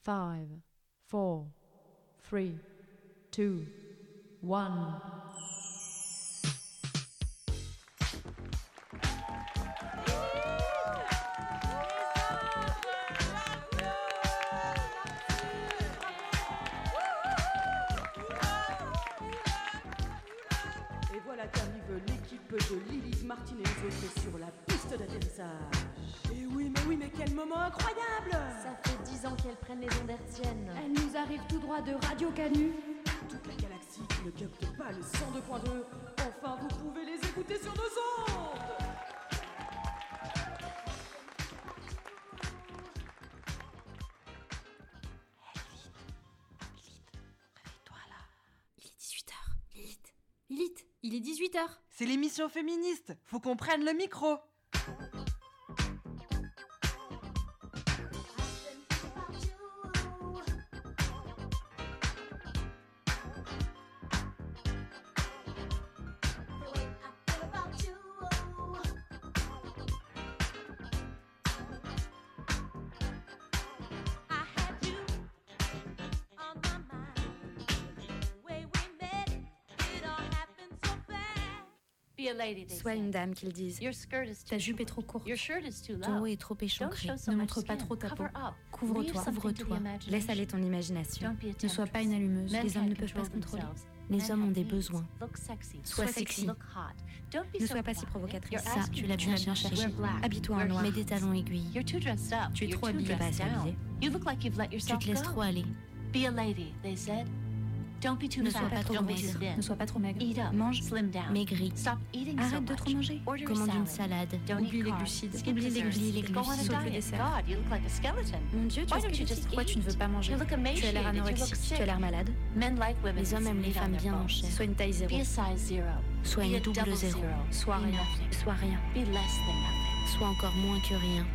5, 4, 3, 2, 1. Et voilà qu'arrive l'équipe de Lilith, Martine et les autres sur la piste d'atterrissage. Et oui, mais quel moment incroyable! Ça fait 10 ans qu'elles prennent les ondes hertziennes. Elle nous arrive tout droit de Radio Canu. Toute la galaxie qui ne capte pas le 102.2. Enfin, vous pouvez les écouter sur nos ondes! Lilith, il est 18h. C'est l'émission féministe, faut qu'on prenne le micro. Sois une dame, qu'ils disent. Ta jupe est trop courte. Ton haut est trop échancré. Ne montre pas trop ta peau. Couvre-toi, ouvre-toi. Laisse aller ton imagination. Ne sois pas une allumeuse. Les hommes ne peuvent pas se contrôler. Les hommes ont des besoins. Sois sexy. Ne sois pas si provocatrice. Ça, tu l'as bien cherché. Habille-toi en noir. Mets des talons aiguilles. Tu es trop habillée. Pas assez habillée. Tu te laisses trop aller. Ne sois pas trop maigre. Ne sois pas trop maigre. Mange, maigris. Arrête de trop manger. Commande une salade. Oublie les glucides. Oublie les glucides. Sauf le dessert. Mon Dieu, tu es squelettique. Pourquoi tu ne veux pas manger? Tu as l'air anorexique. Tu as l'air malade. Les hommes aiment les femmes bien en chair. Sois une taille 0. Sois une double 0. Sois rien. Sois rien. Sois encore moins que rien.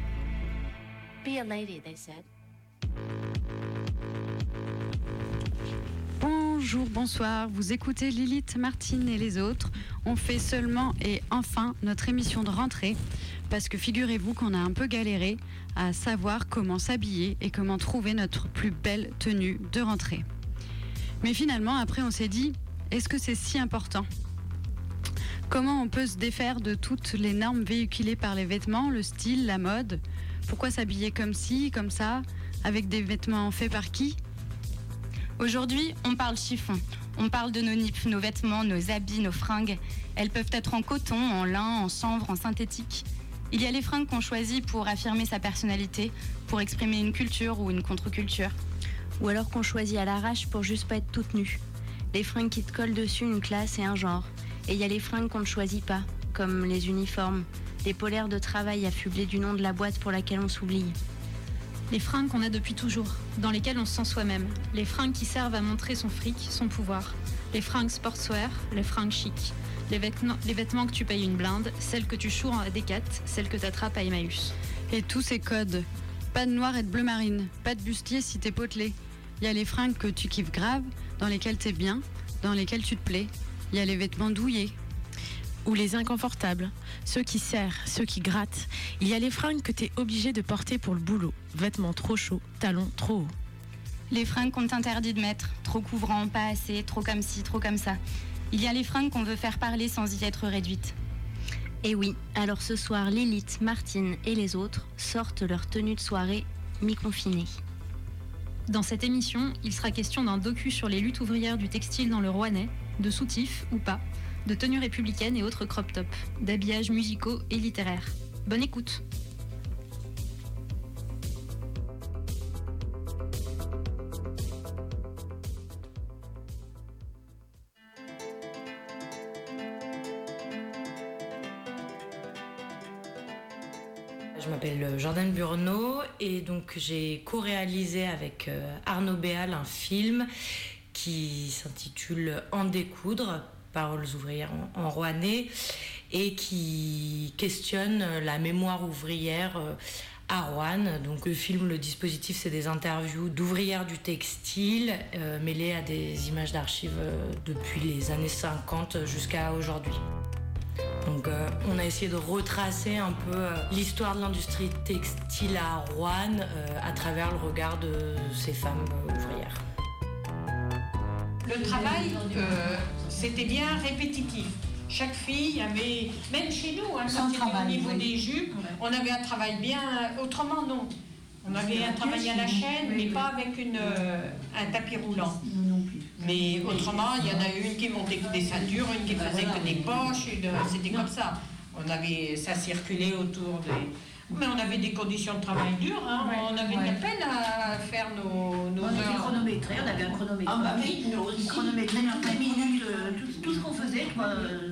Bonjour, bonsoir, vous écoutez Lilith, Martine et les autres. On fait seulement et enfin notre émission de rentrée parce que figurez-vous qu'on a un peu galéré à savoir comment s'habiller et comment trouver notre plus belle tenue de rentrée. Mais finalement, après on s'est dit, est-ce que c'est si important ? Comment on peut se défaire de toutes les normes véhiculées par les vêtements, le style, la mode ? Pourquoi s'habiller comme ci, comme ça, avec des vêtements faits par qui ? Aujourd'hui, on parle chiffon. On parle de nos nippes, nos vêtements, nos habits, nos fringues. Elles peuvent être en coton, en lin, en chanvre, en synthétique. Il y a les fringues qu'on choisit pour affirmer sa personnalité, pour exprimer une culture ou une contre-culture. Ou alors qu'on choisit à l'arrache pour juste pas être toute nue. Les fringues qui te collent dessus une classe et un genre. Et il y a les fringues qu'on ne choisit pas, comme les uniformes, les polaires de travail affublés du nom de la boîte pour laquelle on s'oublie. Les fringues qu'on a depuis toujours, dans lesquelles on se sent soi-même. Les fringues qui servent à montrer son fric, son pouvoir. Les fringues sportswear, les fringues chic. Les vêtements que tu payes une blinde, celles que tu choures à Décat, celles que t'attrapes à Emmaüs. Et tous ces codes. Pas de noir et de bleu marine, pas de bustier si t'es potelé. Il y a les fringues que tu kiffes grave, dans lesquelles t'es bien, dans lesquelles tu te plais. Il y a les vêtements douillés. Ou les inconfortables, ceux qui serrent, ceux qui grattent. Il y a les fringues que t'es obligé de porter pour le boulot. Vêtements trop chauds, talons trop hauts. Les fringues qu'on t'interdit de mettre, trop couvrant, pas assez, trop comme ci, trop comme ça. Il y a les fringues qu'on veut faire parler sans y être réduite. Et oui, alors ce soir, Lilith, Martine et les autres sortent leur tenue de soirée mi-confinée. Dans cette émission, il sera question d'un docu sur les luttes ouvrières du textile dans le Rouennais, de soutifs ou pas, de tenues républicaines et autres crop tops, d'habillages musicaux et littéraires. Bonne écoute. Je m'appelle Jordan Burno et donc j'ai co-réalisé avec Arnaud Béal un film qui s'intitule En découdre, paroles ouvrières en rouennais, et qui questionne la mémoire ouvrière à Roanne. Donc le film, le dispositif, c'est des interviews d'ouvrières du textile mêlées à des images d'archives depuis les années 50 jusqu'à aujourd'hui. Donc on a essayé de retracer un peu l'histoire de l'industrie textile à Roanne à travers le regard de ces femmes ouvrières. Le travail, c'était bien répétitif. Chaque fille avait, même chez nous, quand c'était au niveau des jupes, on avait un travail bien, autrement non. On avait un travail à la chaîne, mais pas avec un tapis roulant. Mais autrement, il y en a une qui montait que des ceintures, une qui faisait que des poches, c'était comme ça. Ça circulait autour des... Mais on avait des conditions de travail dures, hein. On avait de la peine à faire nos on heures. était chronométré, on avait un chronomètre. Ah bah oui, nous aussi. Chronométré toutes les minutes, tout ce qu'on faisait, quoi.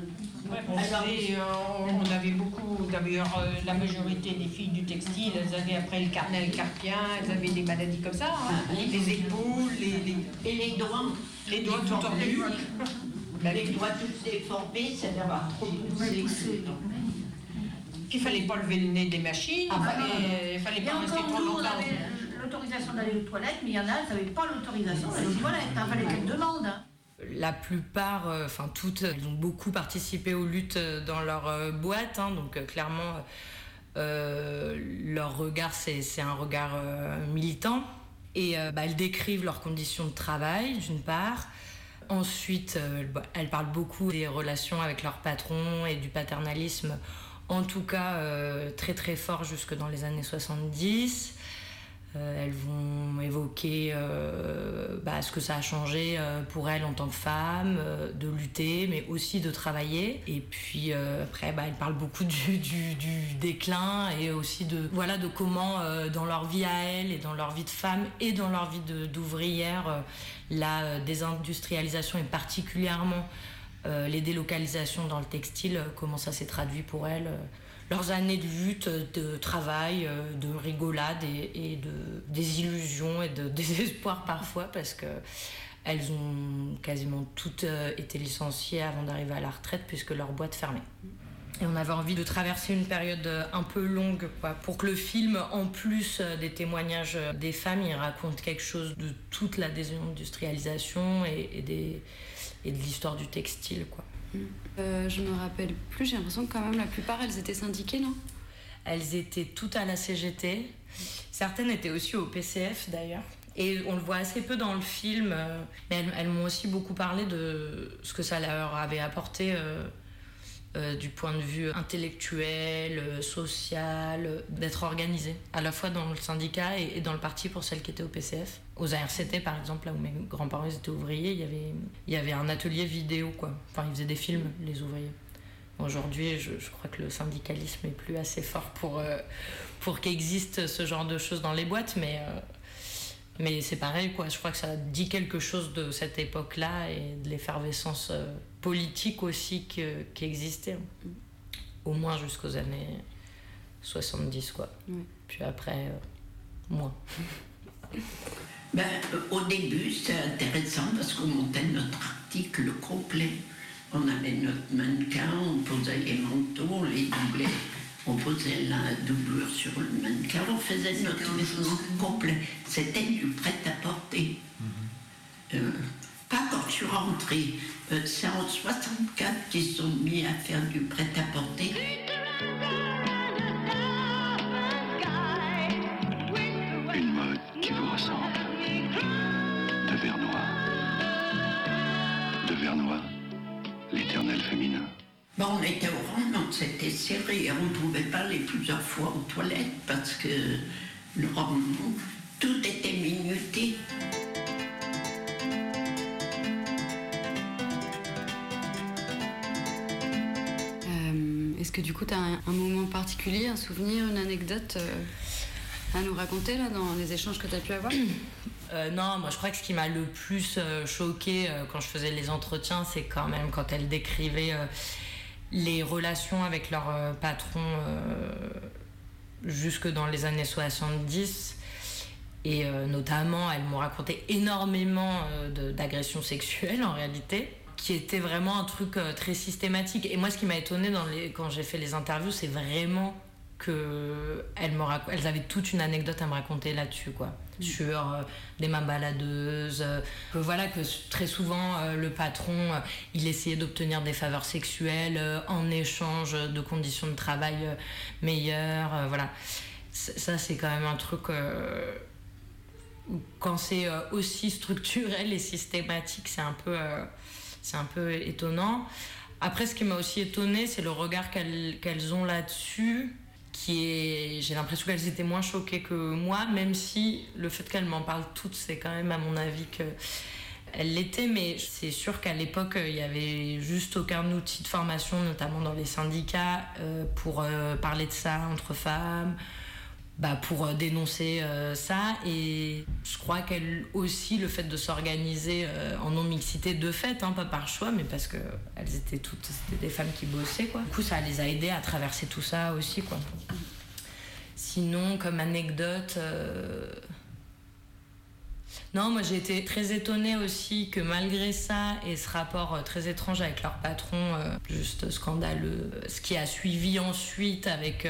On avait beaucoup, d'ailleurs la majorité des filles du textile, elles avaient après le carnal carpien, elles avaient des maladies comme ça, hein. Les épaules, et les doigts. Les doigts tout tordus. Les doigts tous déformés, ça va trop pousser. Qu'il fallait pas lever le nez des machines, il fallait pas rester trop longtemps. On avait l'autorisation d'aller aux toilettes, mais il y en a, qui n'avaient pas l'autorisation d'aller aux toilettes, il fallait qu'elles demandent. Hein. La plupart, toutes, elles ont beaucoup participé aux luttes dans leur boîte, hein, donc clairement, leur regard, c'est un regard militant. Et elles décrivent leurs conditions de travail, d'une part. Ensuite, elles parlent beaucoup des relations avec leur patron et du paternalisme, en tout cas très très fort jusque dans les années 70. Elles vont évoquer ce que ça a changé pour elles en tant que femmes, de lutter, mais aussi de travailler. Et puis après, elles parlent beaucoup du déclin et aussi de comment, dans leur vie à elles et dans leur vie de femme et dans leur vie d'ouvrière, la désindustrialisation et particulièrement les délocalisations dans le textile, comment ça s'est traduit pour elles. Leurs années de lutte, de travail, de rigolade et de désillusion et de désespoir parfois, parce qu'elles ont quasiment toutes été licenciées avant d'arriver à la retraite puisque leur boîte fermait. Et on avait envie de traverser une période un peu longue, quoi, pour que le film, en plus des témoignages des femmes, il raconte quelque chose de toute la désindustrialisation et de l'histoire du textile, quoi. Je me rappelle plus, j'ai l'impression que quand même la plupart elles étaient syndiquées, non ? Elles étaient toutes à la CGT, certaines étaient aussi au PCF d'ailleurs, et on le voit assez peu dans le film, mais elles m'ont aussi beaucoup parlé de ce que ça leur avait apporté du point de vue intellectuel, social, d'être organisées, à la fois dans le syndicat et dans le parti pour celles qui étaient au PCF. Aux ARCT, par exemple, là où mes grands-parents étaient ouvriers, il y avait un atelier vidéo, quoi. Enfin, ils faisaient des films, les ouvriers. Aujourd'hui, je crois que le syndicalisme est plus assez fort pour qu'existe ce genre de choses dans les boîtes, mais c'est pareil, quoi. Je crois que ça dit quelque chose de cette époque-là et de l'effervescence politique aussi qui existait. Au moins jusqu'aux années 70, quoi. Oui. Puis après, moins. Au début, c'était intéressant parce qu'on montait notre article complet. On avait notre mannequin, on posait les manteaux, on les doublait. On posait la doublure sur le mannequin, on faisait notre maison complet. C'était du prêt-à-porter. Pas quand je suis rentrée. C'est en 64 qu'ils sont mis à faire du prêt-à-porter. Une mode qui vous ressemble. De Vernois, l'éternel féminin. On était au rang, donc c'était serré. On ne pouvait pas aller plusieurs fois aux toilettes parce que le rangement, tout était minuté. Est-ce que du coup tu as un moment particulier, un souvenir, une anecdote à nous raconter là, dans les échanges que tu as pu avoir ? Non, moi je crois que ce qui m'a le plus choquée quand je faisais les entretiens, c'est quand même quand elles décrivaient les relations avec leur patron jusque dans les années 70. Et notamment, elles m'ont raconté énormément d'agressions sexuelles en réalité, qui était vraiment un truc très systématique. Et moi, ce qui m'a étonnée quand j'ai fait les interviews, c'est vraiment qu'elles avaient toute une anecdote à me raconter là-dessus, quoi. Sur des mains baladeuses, que très souvent le patron il essayait d'obtenir des faveurs sexuelles en échange de conditions de travail meilleures, voilà. Ça c'est quand même un truc quand c'est aussi structurel et systématique, c'est un peu étonnant. Après, ce qui m'a aussi étonnée, c'est le regard qu'elles ont là-dessus, j'ai l'impression qu'elles étaient moins choquées que moi, même si le fait qu'elles m'en parlent toutes, c'est quand même à mon avis qu'elles l'étaient, mais c'est sûr qu'à l'époque, il n'y avait juste aucun outil de formation, notamment dans les syndicats, pour parler de ça entre femmes, pour dénoncer ça. Et je crois qu'elles aussi, le fait de s'organiser en non-mixité de fait, pas par choix, mais parce qu'elles étaient c'était des femmes qui bossaient, quoi. Du coup, ça les a aidées à traverser tout ça aussi, quoi. Sinon, comme anecdote... Non, moi j'ai été très étonnée aussi que malgré ça et ce rapport très étrange avec leur patron, juste scandaleux, ce qui a suivi ensuite avec...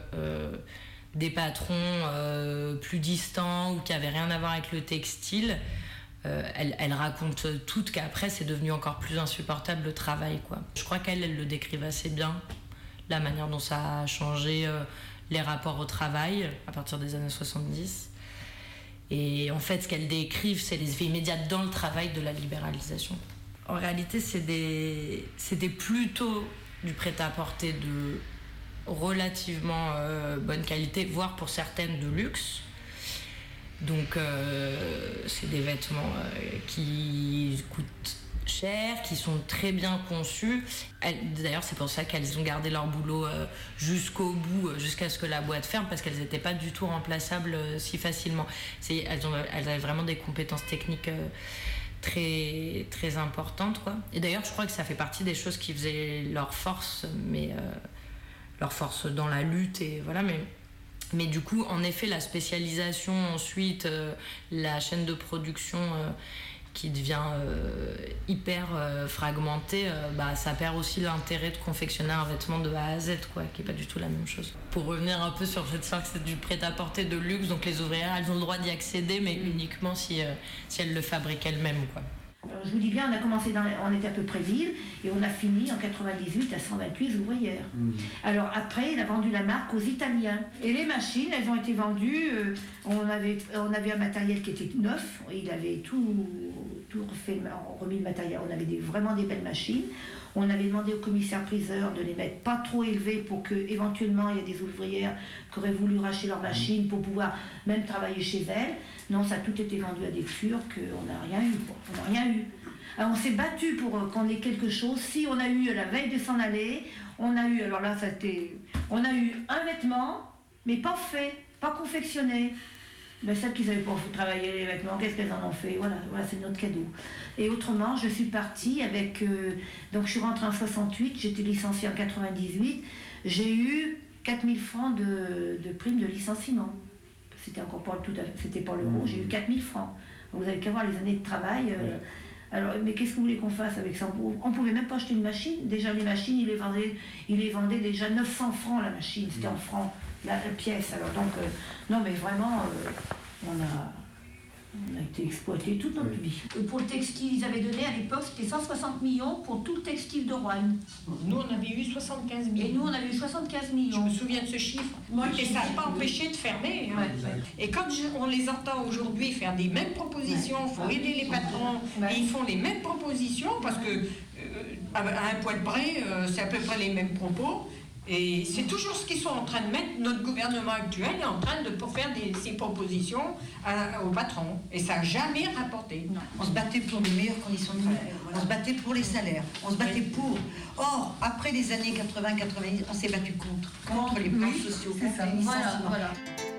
des patrons plus distants ou qui n'avaient rien à voir avec le textile, elles racontent toutes qu'après c'est devenu encore plus insupportable le travail, quoi. Je crois qu'elles le décrivent assez bien, la manière dont ça a changé les rapports au travail à partir des années 70. Et en fait, ce qu'elles décrivent, c'est les effets immédiats dans le travail de la libéralisation. En réalité, c'était plutôt du prêt-à-porter de relativement bonne qualité, voire pour certaines de luxe. Donc c'est des vêtements qui coûtent cher, qui sont très bien conçus. D'ailleurs, c'est pour ça qu'elles ont gardé leur boulot jusqu'au bout, jusqu'à ce que la boîte ferme, parce qu'elles n'étaient pas du tout remplaçables si facilement. Elles avaient vraiment des compétences techniques très, très importantes, quoi. Et d'ailleurs, je crois que ça fait partie des choses qui faisaient leur force, mais... leur force dans la lutte, et voilà, mais du coup, en effet, la spécialisation ensuite, la chaîne de production qui devient hyper fragmentée, ça perd aussi l'intérêt de confectionner un vêtement de A à Z, quoi, qui n'est pas du tout la même chose. Pour revenir un peu sur cette histoire que c'est du prêt-à-porter de luxe, donc les ouvrières, elles ont le droit d'y accéder, mais uniquement si elles le fabriquent elles-mêmes, quoi. Alors, je vous dis bien, on a commencé on était à peu près ville et on a fini en 98 à 128 ouvrières. Alors après, il a vendu la marque aux Italiens. Et les machines, elles ont été vendues. On avait un matériel qui était neuf. Il avait tout remis le matériel. On avait vraiment des belles machines. On avait demandé au commissaire-priseur de les mettre pas trop élevés pour que, éventuellement, il y ait des ouvrières qui auraient voulu racheter leur machine pour pouvoir même travailler chez elles. Non, ça a tout été vendu à des furs qu'on n'a rien eu. On n'a rien eu. Alors, on s'est battu pour qu'on ait quelque chose. Si on a eu la veille de s'en aller, on a eu, alors là, on a eu un vêtement, mais pas fait, pas confectionné. Mais celles qui n'avaient pas travaillé les vêtements, qu'est-ce qu'elles en ont fait? Voilà, c'est notre cadeau. Et autrement, je suis partie avec... donc je suis rentrée en 68, j'étais licenciée en 98. J'ai eu 4000 francs de prime de licenciement. C'était encore pas tout à fait, c'était pas l'euro, j'ai eu 4000 francs. Vous avez qu'à voir les années de travail. Alors, mais qu'est-ce que vous voulez qu'on fasse avec ça? On ne pouvait même pas acheter une machine. Déjà, les machines, ils les vendaient déjà 900 francs la machine, c'était en francs. La pièce, alors donc, non mais vraiment, on a été exploité toute notre vie. Pour le textile, ils avaient donné à l'époque, c'était 160 millions pour tout le textile de Roanne. Nous, on avait eu 75 millions. Et nous, on avait eu 75 millions. Je me souviens de ce chiffre. Et ça n'a pas empêché de fermer. Et quand on les entend aujourd'hui faire des mêmes propositions, il faut aider les patrons, et ils font les mêmes propositions, parce que à un poil près, c'est à peu près les mêmes propos. Et c'est toujours ce qu'ils sont en train de mettre. Notre gouvernement actuel est en train de faire ces propositions aux patrons. Et ça n'a jamais rapporté. Non. On se battait pour de meilleures conditions de travail. On se battait pour les salaires. On se battait pour. Or, après les années 80-90, on s'est battu contre les plans sociaux, contre les licenciements. Voilà.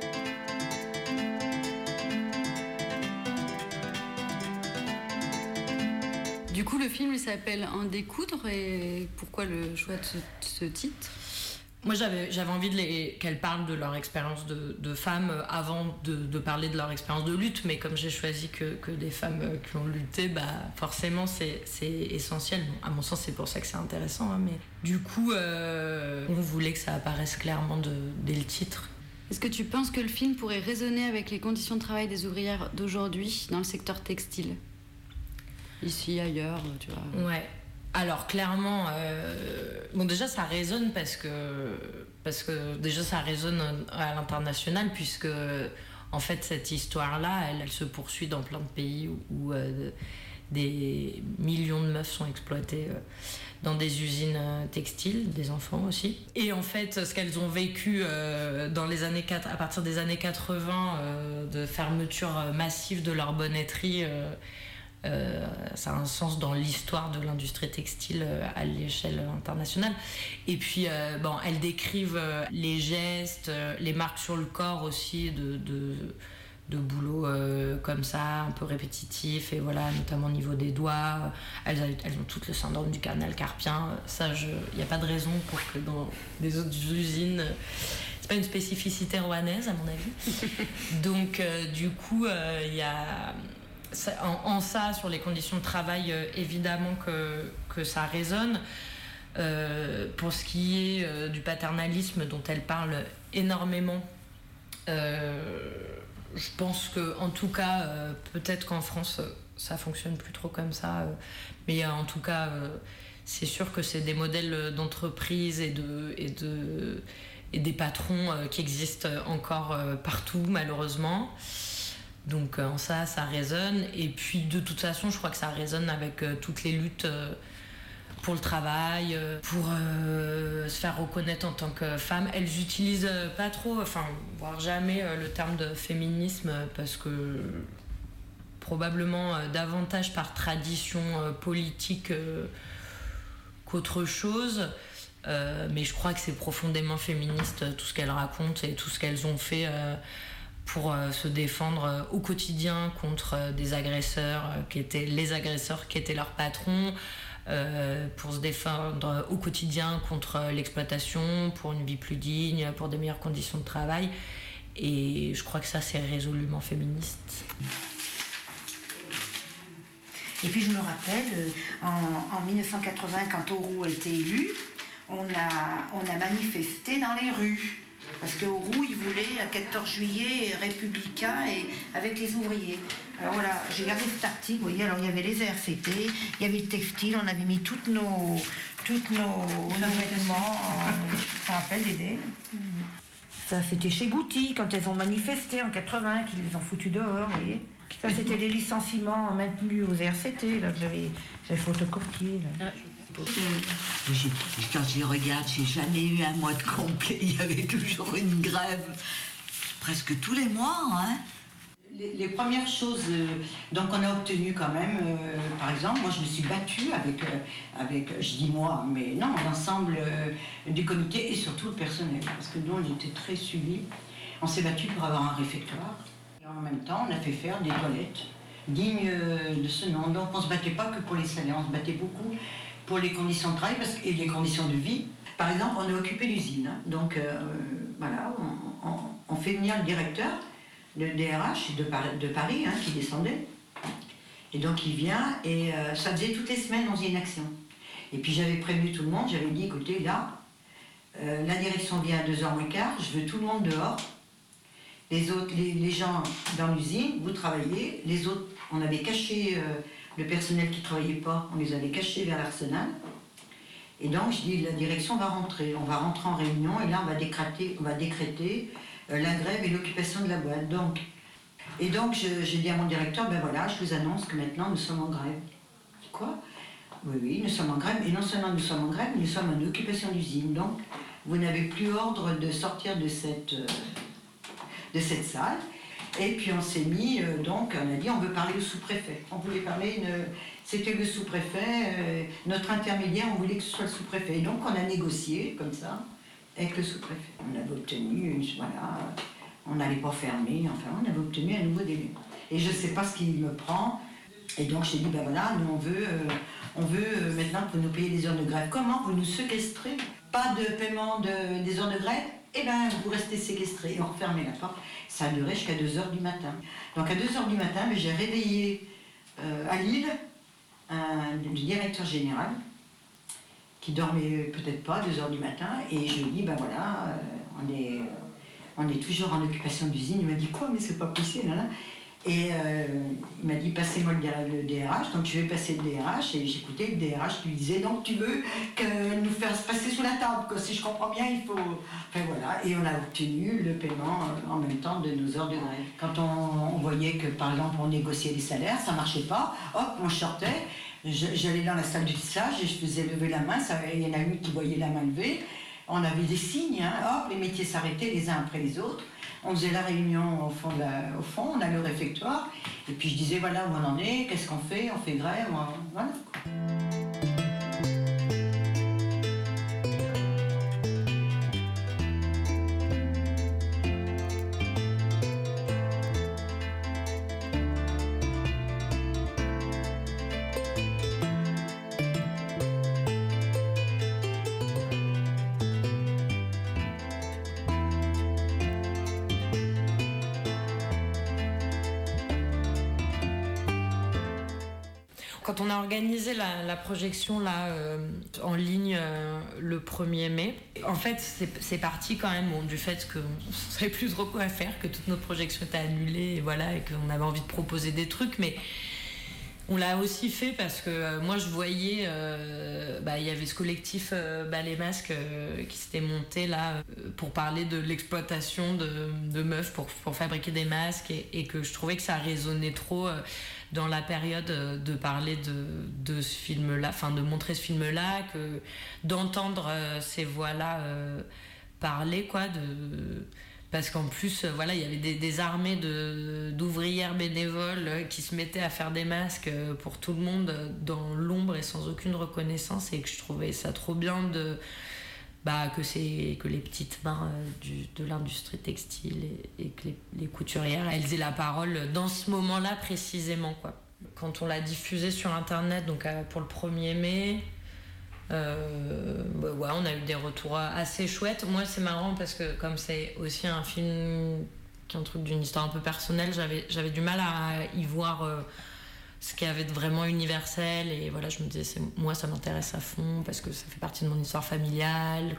Du coup, le film il s'appelle En découdre, et pourquoi le choix de ce titre? Moi, j'avais envie qu'elles parlent de leur expérience de femmes avant de parler de leur expérience de lutte, mais comme j'ai choisi que des femmes qui ont lutté, forcément, c'est essentiel. Bon, à mon sens, c'est pour ça que c'est intéressant, hein, mais du coup, on voulait que ça apparaisse clairement dès le titre. Est-ce que tu penses que le film pourrait résonner avec les conditions de travail des ouvrières d'aujourd'hui dans le secteur textile ? Ici, ailleurs, tu vois. Ouais. Alors clairement, déjà ça résonne parce que déjà ça résonne à l'international, puisque en fait cette histoire-là, elle se poursuit dans plein de pays où des millions de meufs sont exploitées dans des usines textiles, des enfants aussi. Et en fait, ce qu'elles ont vécu à partir des années 80, de fermeture massive de leur bonnetterie. Ça a un sens dans l'histoire de l'industrie textile à l'échelle internationale. Et puis, elles décrivent les gestes, les marques sur le corps aussi de boulot comme ça, un peu répétitif, et voilà, notamment au niveau des doigts. Elles ont toutes le syndrome du canal carpien. Ça, il n'y a pas de raison pour que dans des autres usines... C'est pas une spécificité rouennaise, à mon avis. Donc, du coup, il y a... En ça, sur les conditions de travail, évidemment que ça résonne. Pour ce qui est du paternalisme dont elle parle énormément, je pense qu'en tout cas, peut-être qu'en France, ça fonctionne plus trop comme ça. Mais en tout cas, c'est sûr que c'est des modèles d'entreprise et des patrons qui existent encore partout, malheureusement. Donc en ça résonne. Et puis de toute façon, je crois que ça résonne avec toutes les luttes pour le travail, pour se faire reconnaître en tant que femme. Elles utilisent pas trop, voire jamais, le terme de féminisme, parce que probablement davantage par tradition politique qu'autre chose. Mais je crois que c'est profondément féministe, tout ce qu'elles racontent et tout ce qu'elles ont fait pour se défendre au quotidien contre des agresseurs qui étaient leurs patrons, pour se défendre au quotidien contre l'exploitation, pour une vie plus digne, pour des meilleures conditions de travail. Et je crois que ça, c'est résolument féministe. Et puis je me rappelle, en 1980, quand Auroux a été élu, on a manifesté dans les rues. Parce qu'Auroux, il voulait, à 14 juillet, républicain et avec les ouvriers. Alors voilà, j'ai gardé cet article, vous voyez, alors il y avait les RCT, il y avait le textile, on avait mis toutes nos vêtements, ça rappelle l'idée. Ça, c'était chez Gouty, quand elles ont manifesté en 80, qu'ils les ont foutus dehors, vous voyez. Ça, c'était les licenciements maintenus aux RCT, là, que j'avais photocopié, là. Quand je regarde, j'ai jamais eu un mois de complet. Il y avait toujours une grève, presque tous les mois. Hein. Les premières choses donc on a obtenu quand même, par exemple, moi je me suis battue avec je dis moi, mais non, l'ensemble du comité et surtout le personnel, parce que nous on était très suivis. On s'est battu pour avoir un réfectoire. Et en même temps, on a fait faire des toilettes dignes de ce nom. Donc on ne se battait pas que pour les salaires, on se battait beaucoup pour les conditions de travail et les conditions de vie. Par exemple, on a occupé l'usine. Hein. Donc voilà, on fait venir le directeur, le DRH de Paris, hein, qui descendait. Et donc il vient et ça faisait toutes les semaines, on faisait une action. Et puis j'avais prévenu tout le monde, j'avais dit, écoutez, là, la direction vient à 2h moins quart, je veux tout le monde dehors. Les autres, les gens dans l'usine, vous travaillez. Les autres, on avait caché le personnel qui ne travaillait pas, on les avait cachés vers l'Arsenal. Et donc, je dis, la direction va rentrer. On va rentrer en réunion et là, on va décréter la grève et l'occupation de la boîte. Donc j'ai dit à mon directeur, ben voilà, je vous annonce que maintenant, nous sommes en grève. Quoi ? Oui, nous sommes en grève. Et non seulement nous sommes en grève, nous sommes en occupation d'usine. Donc, vous n'avez plus ordre de sortir de cette salle. Et puis on s'est mis, donc on a dit on veut parler au sous-préfet. On voulait parler, c'était le sous-préfet, notre intermédiaire, on voulait que ce soit le sous-préfet. Et donc on a négocié comme ça avec le sous-préfet. On avait obtenu, voilà, on n'allait pas fermer, enfin on avait obtenu un nouveau délai. Et je ne sais pas ce qu'il me prend. Et donc j'ai dit, ben voilà, nous on veut maintenant que vous nous payiez les heures de grève. Comment vous nous séquestrez ? pas de paiement des heures de grève, eh ben vous restez séquestrés. Et on refermait la porte. Ça a duré jusqu'à 2h du matin. Donc à 2h du matin, j'ai réveillé à Lille le directeur général qui dormait peut-être pas à 2h du matin, et je lui ai dit, ben voilà, on est toujours en occupation d'usine. Il m'a dit, quoi, mais c'est pas possible, là. Et il m'a dit, passez-moi le DRH. Donc je vais passer le DRH, et j'écoutais le DRH qui lui disait, donc tu veux nous faire se passer sous la table, quoi. Si je comprends bien, il faut... Enfin voilà, et on a obtenu le paiement en même temps de nos heures de grève. Quand on voyait que, par exemple, on négociait les salaires, ça marchait pas, hop, on sortait. J'allais dans la salle du tissage et je faisais lever la main, il y en a une qui voyait la main levée, on avait des signes, hein, hop, les métiers s'arrêtaient les uns après les autres, on faisait la réunion au fond, on allait au réfectoire, et puis je disais voilà où on en est, qu'est-ce qu'on fait, on fait grève, voilà. Quand on a organisé la projection là, en ligne le 1er mai, en fait c'est parti quand même du fait qu'on ne savait plus trop quoi faire, que toutes nos projections étaient annulées, et voilà, et qu'on avait envie de proposer des trucs, mais on l'a aussi fait parce que moi je voyais, il y avait ce collectif Les Masques qui s'était monté là pour parler de l'exploitation de meufs pour fabriquer des masques, et que je trouvais que ça résonnait trop dans la période de parler de ce film-là, enfin de montrer ce film-là, d'entendre ces voix-là parler, quoi, parce qu'en plus, il y avait des armées d'ouvrières bénévoles qui se mettaient à faire des masques pour tout le monde dans l'ombre et sans aucune reconnaissance, et que je trouvais ça trop bien que les petites mains de l'industrie textile et que les couturières, elles aient la parole dans ce moment-là précisément, quoi. Quand on l'a diffusé sur internet, donc pour le 1er mai, on a eu des retours assez chouettes. Moi c'est marrant parce que comme c'est aussi un film qui est un truc d'une histoire un peu personnelle, j'avais du mal à y voir ce qu'il y avait de vraiment universel, et voilà, je me disais, moi ça m'intéresse à fond parce que ça fait partie de mon histoire familiale,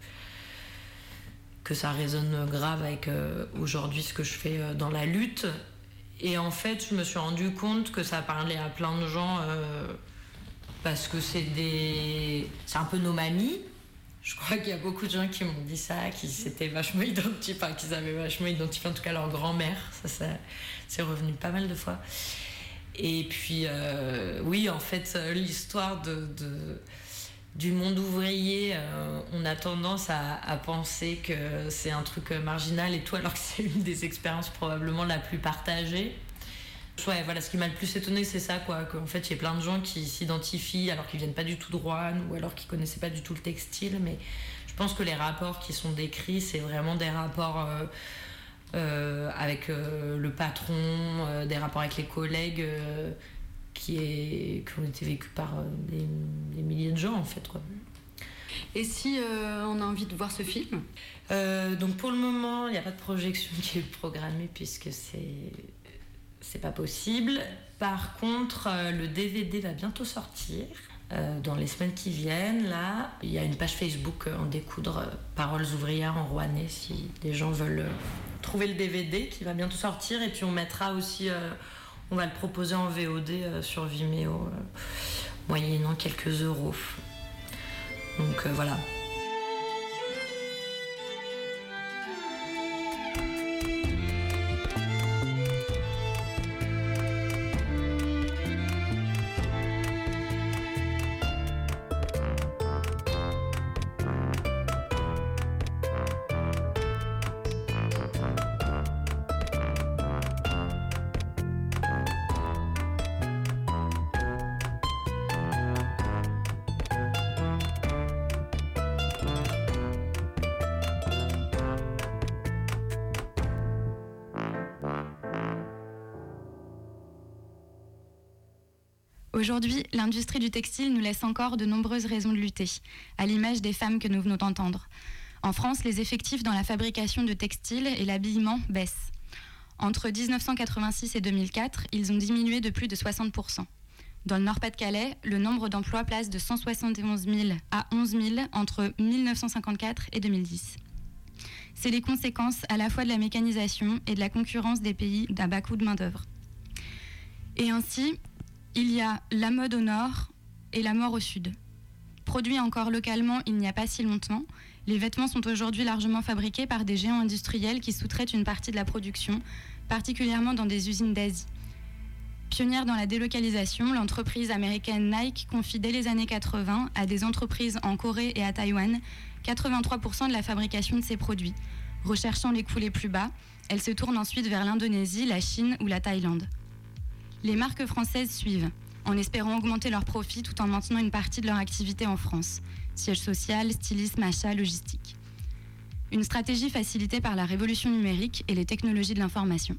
que ça résonne grave avec aujourd'hui ce que je fais dans la lutte. Et en fait je me suis rendu compte que ça parlait à plein de gens parce que c'est un peu nos mamies. Je crois qu'il y a beaucoup de gens qui m'ont dit ça, qui s'étaient vachement identifiés, qu'ils avaient vachement identifié en tout cas leur grand-mère. Ça c'est revenu pas mal de fois. Et puis, oui, en fait, l'histoire du monde ouvrier, on a tendance à penser que c'est un truc marginal et tout, alors que c'est une des expériences probablement la plus partagée. Ouais, voilà, ce qui m'a le plus étonné, c'est ça, quoi, qu'en fait, il y a plein de gens qui s'identifient alors qu'ils viennent pas du tout de Roanne, ou alors qu'ils connaissaient pas du tout le textile, mais je pense que les rapports qui sont décrits, c'est vraiment des rapports... avec le patron, des rapports avec les collègues qui ont été vécus par des milliers de gens, en fait, quoi. Et si on a envie de voir ce film, donc pour le moment il n'y a pas de projection qui est programmée puisque c'est pas possible. Par contre le DVD va bientôt sortir dans les semaines qui viennent. Là il y a une page Facebook en découdre, Paroles ouvrières en rouennais, si des gens veulent trouver le DVD qui va bientôt sortir. Et puis on mettra aussi on va le proposer en VOD sur Vimeo moyennant quelques euros. Donc voilà. Aujourd'hui, l'industrie du textile nous laisse encore de nombreuses raisons de lutter, à l'image des femmes que nous venons d'entendre. En France, les effectifs dans la fabrication de textiles et l'habillement baissent. Entre 1986 et 2004, ils ont diminué de plus de 60%. Dans le Nord-Pas-de-Calais, le nombre d'emplois passe de 171 000 à 11 000 entre 1954 et 2010. C'est les conséquences à la fois de la mécanisation et de la concurrence des pays d'un bas coût de main-d'œuvre. Et ainsi, il y a la mode au nord et la mort au sud. Produits encore localement il n'y a pas si longtemps, les vêtements sont aujourd'hui largement fabriqués par des géants industriels qui sous-traitent une partie de la production, particulièrement dans des usines d'Asie. Pionnière dans la délocalisation, l'entreprise américaine Nike confie dès les années 80 à des entreprises en Corée et à Taïwan 83% de la fabrication de ses produits. Recherchant les coûts les plus bas, elle se tourne ensuite vers l'Indonésie, la Chine ou la Thaïlande. Les marques françaises suivent, en espérant augmenter leurs profits tout en maintenant une partie de leur activité en France. Siège social, stylisme, achat, logistique. Une stratégie facilitée par la révolution numérique et les technologies de l'information.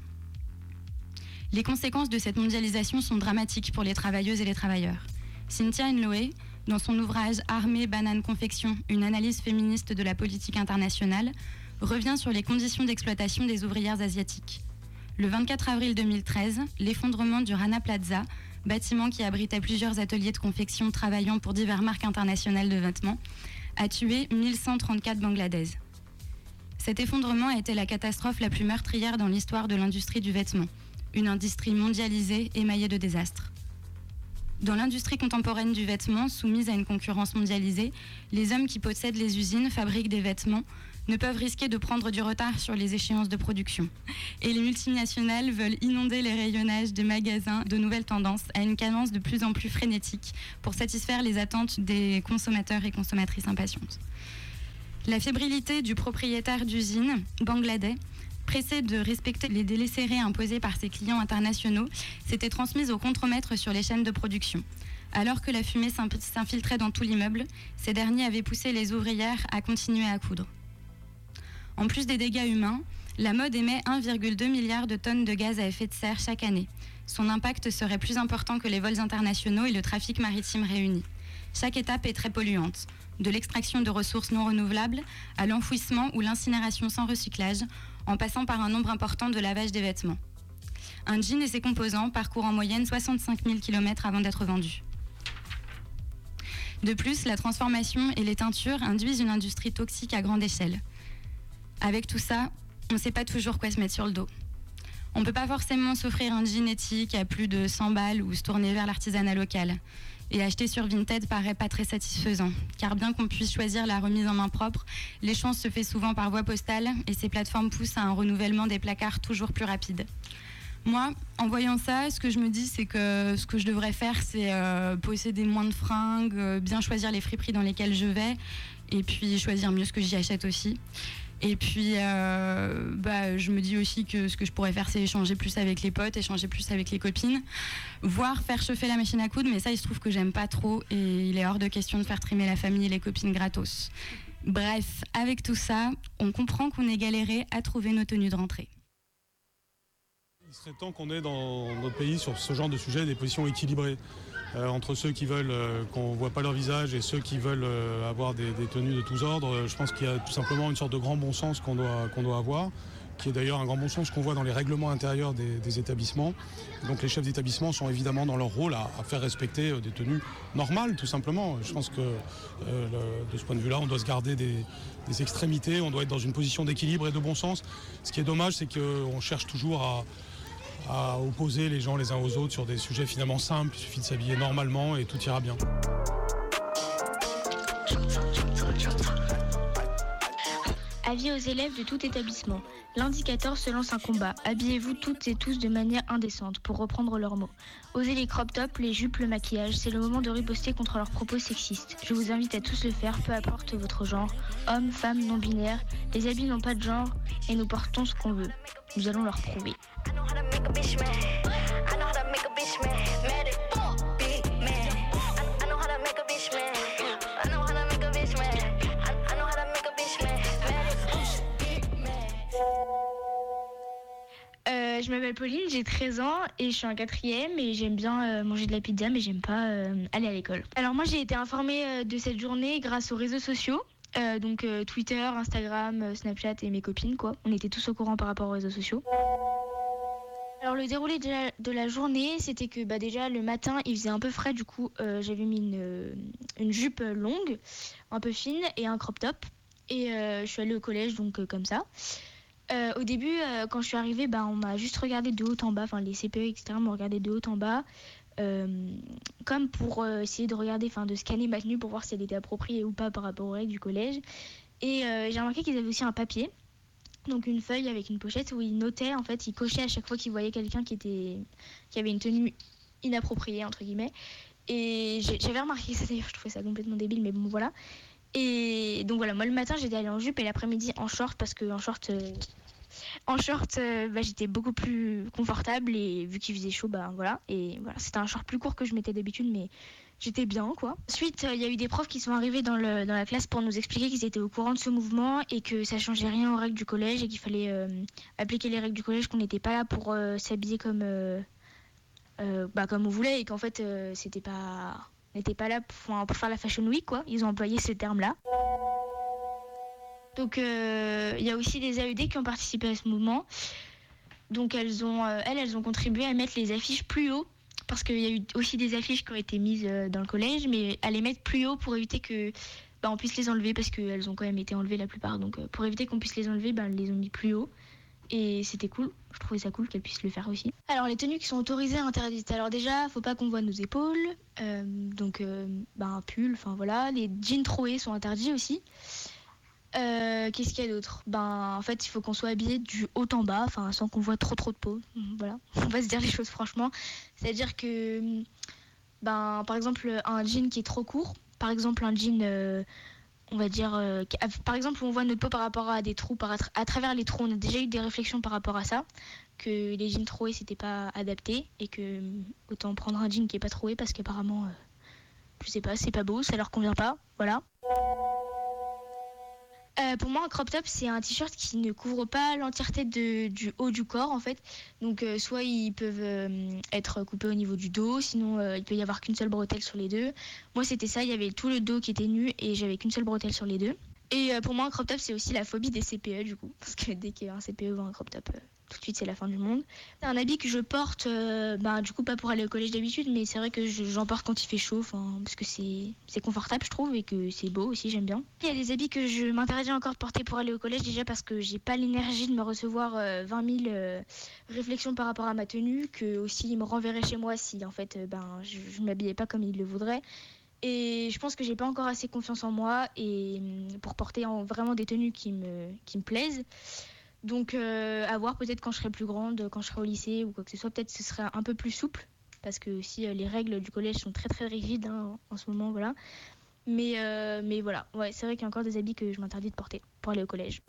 Les conséquences de cette mondialisation sont dramatiques pour les travailleuses et les travailleurs. Cynthia Nloé, dans son ouvrage « Armée, banane, confection, une analyse féministe de la politique internationale », revient sur les conditions d'exploitation des ouvrières asiatiques. Le 24 avril 2013, l'effondrement du Rana Plaza, bâtiment qui abritait plusieurs ateliers de confection travaillant pour diverses marques internationales de vêtements, a tué 1134 Bangladaises. Cet effondrement a été la catastrophe la plus meurtrière dans l'histoire de l'industrie du vêtement, une industrie mondialisée émaillée de désastres. Dans l'industrie contemporaine du vêtement, soumise à une concurrence mondialisée, les hommes qui possèdent les usines, fabriquent des vêtements, ne peuvent risquer de prendre du retard sur les échéances de production. Et les multinationales veulent inonder les rayonnages des magasins de nouvelles tendances à une cadence de plus en plus frénétique pour satisfaire les attentes des consommateurs et consommatrices impatientes. La fébrilité du propriétaire d'usine bangladais, pressé de respecter les délais serrés imposés par ses clients internationaux, s'était transmise au contremaître sur les chaînes de production. Alors que la fumée s'infiltrait dans tout l'immeuble, ces derniers avaient poussé les ouvrières à continuer à coudre. En plus des dégâts humains, la mode émet 1,2 milliard de tonnes de gaz à effet de serre chaque année. Son impact serait plus important que les vols internationaux et le trafic maritime réunis. Chaque étape est très polluante, de l'extraction de ressources non renouvelables à l'enfouissement ou l'incinération sans recyclage, en passant par un nombre important de lavages des vêtements. Un jean et ses composants parcourent en moyenne 65 000 km avant d'être vendus. De plus, la transformation et les teintures induisent une industrie toxique à grande échelle. Avec tout ça, on ne sait pas toujours quoi se mettre sur le dos. On ne peut pas forcément s'offrir un jean éthique à plus de 100 balles ou se tourner vers l'artisanat local. Et acheter sur Vinted paraît pas très satisfaisant, car bien qu'on puisse choisir la remise en main propre, l'échange se fait souvent par voie postale et ces plateformes poussent à un renouvellement des placards toujours plus rapide. Moi, en voyant ça, ce que je me dis, c'est que ce que je devrais faire, c'est posséder moins de fringues, bien choisir les friperies dans lesquelles je vais, et puis choisir mieux ce que j'y achète aussi. Et puis, je me dis aussi que ce que je pourrais faire, c'est échanger plus avec les potes, échanger plus avec les copines, voire faire chauffer la machine à coudre, mais ça, il se trouve que j'aime pas trop et il est hors de question de faire trimer la famille et les copines gratos. Bref, avec tout ça, on comprend qu'on ait galéré à trouver nos tenues de rentrée. Il serait temps qu'on ait dans notre pays, sur ce genre de sujet, des positions équilibrées. Entre ceux qui veulent qu'on ne voit pas leur visage et ceux qui veulent avoir des tenues de tous ordres. Je pense qu'il y a tout simplement une sorte de grand bon sens qu'on doit avoir, qui est d'ailleurs un grand bon sens qu'on voit dans les règlements intérieurs des établissements. Donc les chefs d'établissement sont évidemment dans leur rôle à faire respecter des tenues normales, tout simplement. Je pense que de ce point de vue-là, on doit se garder des extrémités, on doit être dans une position d'équilibre et de bon sens. Ce qui est dommage, c'est qu'on cherche toujours à opposer les gens les uns aux autres sur des sujets finalement simples. Il suffit de s'habiller normalement et tout ira bien. Avis aux élèves de tout établissement. L'indicateur se lance un combat. Habillez-vous toutes et tous de manière indécente, pour reprendre leurs mots. Osez les crop tops, les jupes, le maquillage. C'est le moment de riposter contre leurs propos sexistes. Je vous invite à tous le faire, peu importe votre genre. Hommes, femmes, non-binaires. Les habits n'ont pas de genre et nous portons ce qu'on veut. Nous allons leur prouver. Je m'appelle Pauline, j'ai 13 ans et je suis en 4e et j'aime bien manger de la pizza mais j'aime pas aller à l'école. Alors moi j'ai été informée de cette journée grâce aux réseaux sociaux, donc Twitter, Instagram, Snapchat et mes copines quoi. On était tous au courant par rapport aux réseaux sociaux. Alors le déroulé de la journée, c'était que déjà le matin il faisait un peu frais, du coup j'avais mis une jupe longue, un peu fine et un crop top et je suis allée au collège donc comme ça. Au début, quand je suis arrivée, on m'a juste regardé de haut en bas, enfin les CPE, etc. m'ont regardé de haut en bas, comme pour essayer de regarder, de scanner ma tenue pour voir si elle était appropriée ou pas par rapport aux règles du collège. Et j'ai remarqué qu'ils avaient aussi un papier, donc une feuille avec une pochette où ils notaient, en fait, ils cochaient à chaque fois qu'ils voyaient quelqu'un qui avait une tenue inappropriée, entre guillemets. Et j'avais remarqué ça d'ailleurs, je trouvais ça complètement débile, mais bon voilà. Et donc voilà, moi le matin j'étais allée en jupe et l'après-midi en short parce que en short j'étais beaucoup plus confortable et vu qu'il faisait chaud voilà. Et voilà, c'était un short plus court que je mettais d'habitude mais j'étais bien quoi. Ensuite il y a eu des profs qui sont arrivés dans la classe pour nous expliquer qu'ils étaient au courant de ce mouvement et que ça changeait rien aux règles du collège et qu'il fallait appliquer les règles du collège, qu'on n'était pas là pour s'habiller comme on voulait et qu'en fait on n'était pas là pour faire la Fashion Week, quoi. Ils ont employé ce terme-là. Donc, il y a aussi des AED qui ont participé à ce mouvement. Donc, elles ont contribué à mettre les affiches plus haut. Parce qu'il y a eu aussi des affiches qui ont été mises dans le collège, mais à les mettre plus haut pour éviter que on puisse les enlever, parce qu'elles ont quand même été enlevées la plupart. Donc, pour éviter qu'on puisse les enlever, elles les ont mis plus haut. Et c'était cool, je trouvais ça cool qu'elles puissent le faire aussi. Alors les tenues qui sont autorisées, interdites. Alors déjà, faut pas qu'on voit nos épaules, un pull, voilà. Les jeans troués sont interdits aussi. Qu'est-ce qu'il y a d'autre ? En fait, il faut qu'on soit habillé du haut en bas, sans qu'on voit trop de peau. Voilà, on va se dire les choses franchement. C'est-à-dire que, par exemple, un jean qui est trop court, par exemple un jean... on va dire, par exemple, on voit notre peau par rapport à des trous, à travers les trous. On a déjà eu des réflexions par rapport à ça, que les jeans troués, c'était pas adapté, et que autant prendre un jean qui est pas troué, parce qu'apparemment, je sais pas, c'est pas beau, ça leur convient pas, voilà. Pour moi, un crop top, c'est un t-shirt qui ne couvre pas l'entièreté du haut du corps, en fait. Donc, soit ils peuvent être coupés au niveau du dos, sinon il peut y avoir qu'une seule bretelle sur les deux. Moi, c'était ça, il y avait tout le dos qui était nu et j'avais qu'une seule bretelle sur les deux. Et pour moi, un crop top, c'est aussi la phobie des CPE, du coup. Parce que dès qu'un CPE voit un crop top, tout de suite, c'est la fin du monde. C'est un habit que je porte, du coup, pas pour aller au collège d'habitude, mais c'est vrai que j'en porte quand il fait chaud, parce que c'est confortable, je trouve, et que c'est beau aussi, j'aime bien. Il y a des habits que je m'interdis encore de porter pour aller au collège, déjà parce que j'ai pas l'énergie de me recevoir 20 000 réflexions par rapport à ma tenue, que aussi ils me renverraient chez moi si, en fait, je m'habillais pas comme ils le voudraient. Et je pense que j'ai pas encore assez confiance en moi et pour porter vraiment des tenues qui me plaisent. Donc à voir peut-être quand je serai plus grande, quand je serai au lycée ou quoi que ce soit, peut-être ce sera un peu plus souple parce que aussi les règles du collège sont très très rigides en ce moment, voilà. Mais voilà, ouais, c'est vrai qu'il y a encore des habits que je m'interdis de porter pour aller au collège.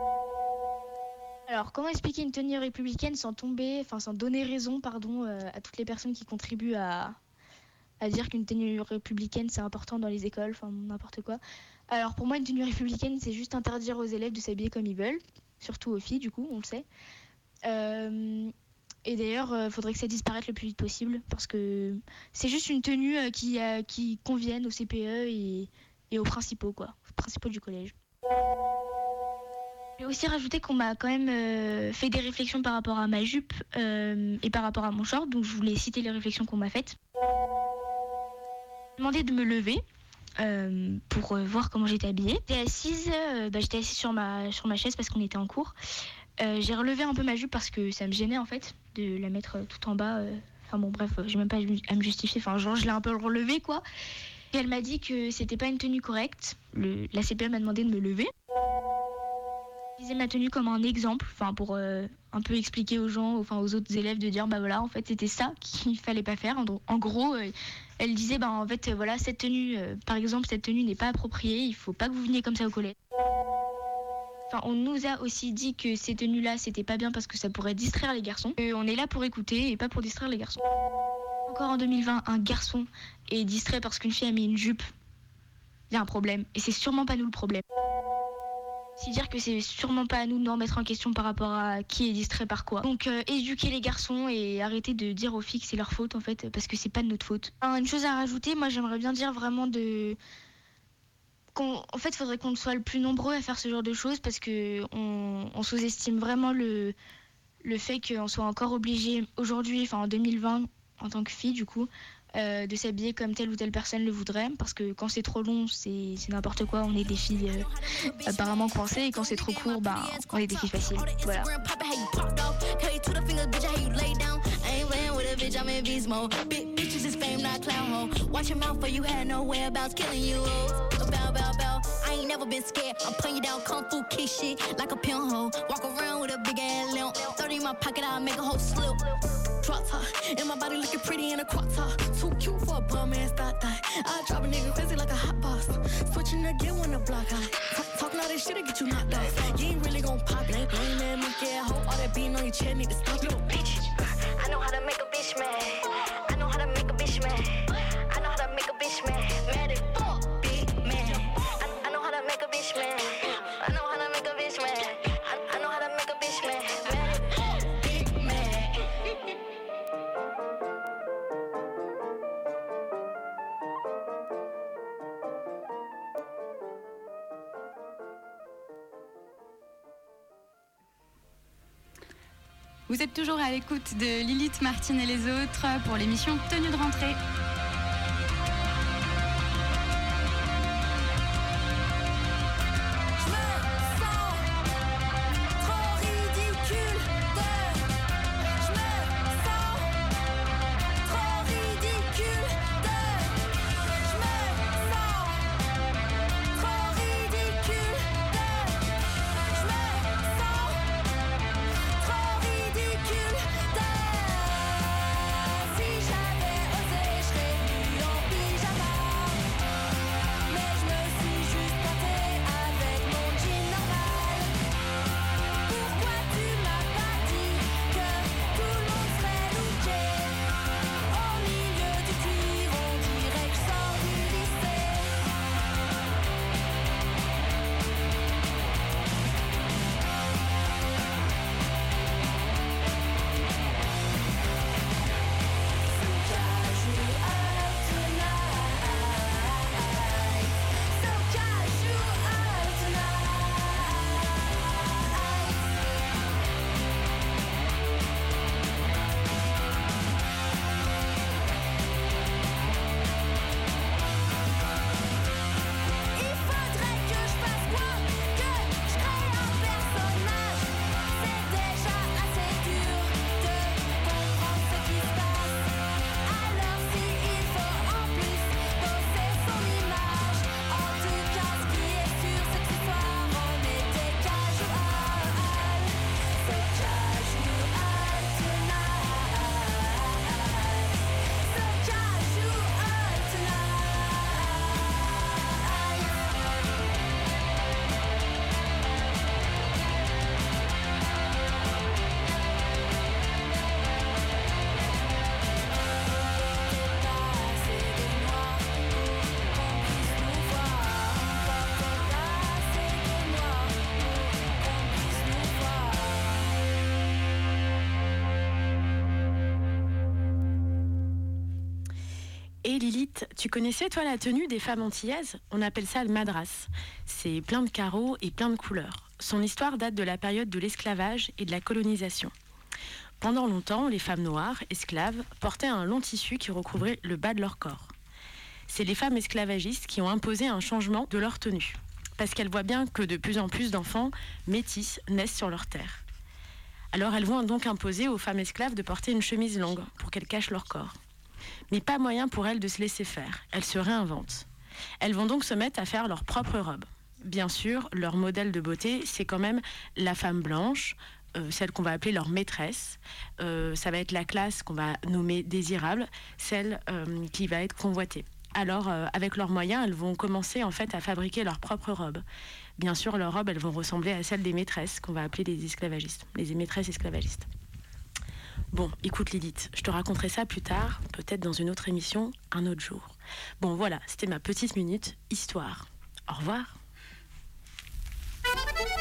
Alors comment expliquer une tenue républicaine sans donner raison, à toutes les personnes qui contribuent à dire qu'une tenue républicaine c'est important dans les écoles, n'importe quoi. Alors pour moi une tenue républicaine c'est juste interdire aux élèves de s'habiller comme ils veulent, surtout aux filles du coup, on le sait. Et d'ailleurs faudrait que ça disparaisse le plus vite possible parce que c'est juste une tenue qui convienne aux CPE et aux principaux du collège. J'ai aussi rajouté qu'on m'a quand même fait des réflexions par rapport à ma jupe et par rapport à mon short, donc je voulais citer les réflexions qu'on m'a faites. Demandé de me lever pour voir comment j'étais habillée. J'étais assise sur ma chaise parce qu'on était en cours. J'ai relevé un peu ma jupe parce que ça me gênait en fait de la mettre tout en bas. J'ai même pas à me justifier. Je l'ai un peu relevée quoi. Et elle m'a dit que c'était pas une tenue correcte. La CPE m'a demandé de me lever. J'utilisais ma tenue comme un exemple, pour un peu expliquer aux gens, aux autres élèves de dire en fait c'était ça qu'il fallait pas faire. En gros, elle disait cette tenue, par exemple cette tenue n'est pas appropriée, il faut pas que vous veniez comme ça au collège. On nous a aussi dit que ces tenues-là c'était pas bien parce que ça pourrait distraire les garçons. On est là pour écouter et pas pour distraire les garçons. Encore en 2020, un garçon est distrait parce qu'une fille a mis une jupe. Il y a un problème et c'est sûrement pas nous le problème. C'est dire que c'est sûrement pas à nous de nous remettre en question par rapport à qui est distrait par quoi. Donc éduquer les garçons et arrêter de dire aux filles que c'est leur faute en fait, parce que c'est pas de notre faute. Une chose à rajouter, moi j'aimerais bien dire vraiment en fait, il faudrait qu'on soit le plus nombreux à faire ce genre de choses parce qu'on sous-estime vraiment le fait qu'on soit encore obligé aujourd'hui, enfin en 2020, en tant que fille du coup, de s'habiller comme telle ou telle personne le voudrait, parce que quand c'est trop long, c'est n'importe quoi, on est des filles apparemment coincées, et quand c'est trop court, on est des filles faciles. Voilà. I ain't never been scared. I'm putting you down, kung fu kick shit like a pinhole. Walk around with a big ass limp. 30 in my pocket, I'll make a whole slip. Drop top, and my body looking pretty in a crop top. Too cute for a bum ass thought that. I drop a nigga crazy like a hot boss. Switching again when the block high. Talking all that shit'll get you knocked off. You ain't really gon' pop it. Lame man, monkey ass hoe. All that beating on your chair need to stop. Little bitch, I know how to make a bitch mad. I know how to make a bitch mad. I know how to make a bitch mad. Mad as fuck, big man. I know how to make a bitch mad. I know how to make a bitch mad. I know how to make a bitch mad. Mad as fuck, big man. Vous êtes toujours à l'écoute de Lilith, Martine et les autres pour l'émission Tenue de rentrée. Et Lilith, tu connaissais toi la tenue des femmes antillaises ? On appelle ça le madras. C'est plein de carreaux et plein de couleurs. Son histoire date de la période de l'esclavage et de la colonisation. Pendant longtemps, les femmes noires, esclaves, portaient un long tissu qui recouvrait le bas de leur corps. C'est les femmes esclavagistes qui ont imposé un changement de leur tenue, parce qu'elles voient bien que de plus en plus d'enfants métis naissent sur leur terre. Alors elles vont donc imposer aux femmes esclaves de porter une chemise longue pour qu'elles cachent leur corps. Mais pas moyen pour elles de se laisser faire, elles se réinventent. Elles vont donc se mettre à faire leur propre robe. Bien sûr, leur modèle de beauté, c'est quand même la femme blanche, celle qu'on va appeler leur maîtresse. Ça va être la classe qu'on va nommer désirable, celle qui va être convoitée. Alors, avec leurs moyens, elles vont commencer en fait à fabriquer leur propre robe. Bien sûr, leurs robes, elles vont ressembler à celles des maîtresses qu'on va appeler les esclavagistes, les maîtresses esclavagistes. Bon, écoute Lilith, je te raconterai ça plus tard, peut-être dans une autre émission, un autre jour. Bon, voilà, c'était ma petite minute histoire. Au revoir.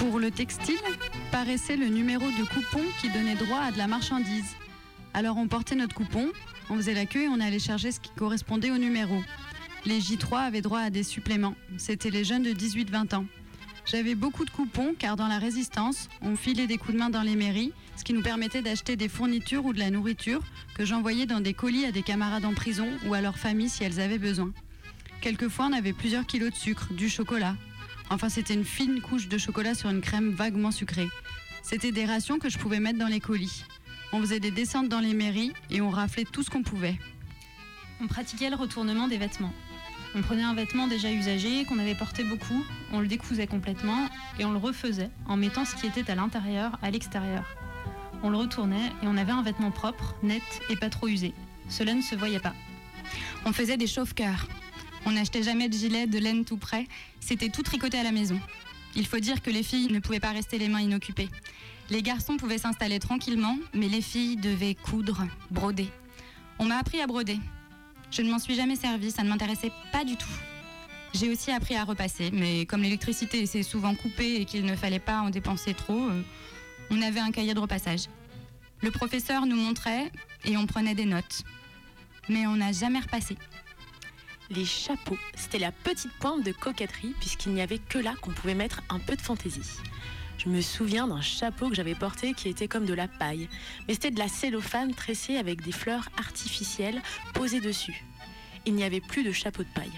Pour le textile, paraissait le numéro de coupon qui donnait droit à de la marchandise. Alors on portait notre coupon, on faisait la queue et on allait charger ce qui correspondait au numéro. Les J3 avaient droit à des suppléments. C'était les jeunes de 18-20 ans. J'avais beaucoup de coupons car dans la résistance, on filait des coups de main dans les mairies, ce qui nous permettait d'acheter des fournitures ou de la nourriture que j'envoyais dans des colis à des camarades en prison ou à leurs familles si elles avaient besoin. Quelquefois, on avait plusieurs kilos de sucre, du chocolat. Enfin, c'était une fine couche de chocolat sur une crème vaguement sucrée. C'était des rations que je pouvais mettre dans les colis. On faisait des descentes dans les mairies et on raflait tout ce qu'on pouvait. On pratiquait le retournement des vêtements. On prenait un vêtement déjà usagé, qu'on avait porté beaucoup, on le décousait complètement et on le refaisait en mettant ce qui était à l'intérieur à l'extérieur. On le retournait et on avait un vêtement propre, net et pas trop usé. Cela ne se voyait pas. On faisait des chauffe-cœurs. On n'achetait jamais de gilet, de laine tout prêt. C'était tout tricoté à la maison. Il faut dire que les filles ne pouvaient pas rester les mains inoccupées. Les garçons pouvaient s'installer tranquillement, mais les filles devaient coudre, broder. On m'a appris à broder. Je ne m'en suis jamais servie, ça ne m'intéressait pas du tout. J'ai aussi appris à repasser, mais comme l'électricité s'est souvent coupée et qu'il ne fallait pas en dépenser trop, on avait un cahier de repassage. Le professeur nous montrait et on prenait des notes. Mais on n'a jamais repassé. Les chapeaux, c'était la petite pointe de coquetterie puisqu'il n'y avait que là qu'on pouvait mettre un peu de fantaisie. Je me souviens d'un chapeau que j'avais porté qui était comme de la paille, mais c'était de la cellophane tressée avec des fleurs artificielles posées dessus. Il n'y avait plus de chapeau de paille.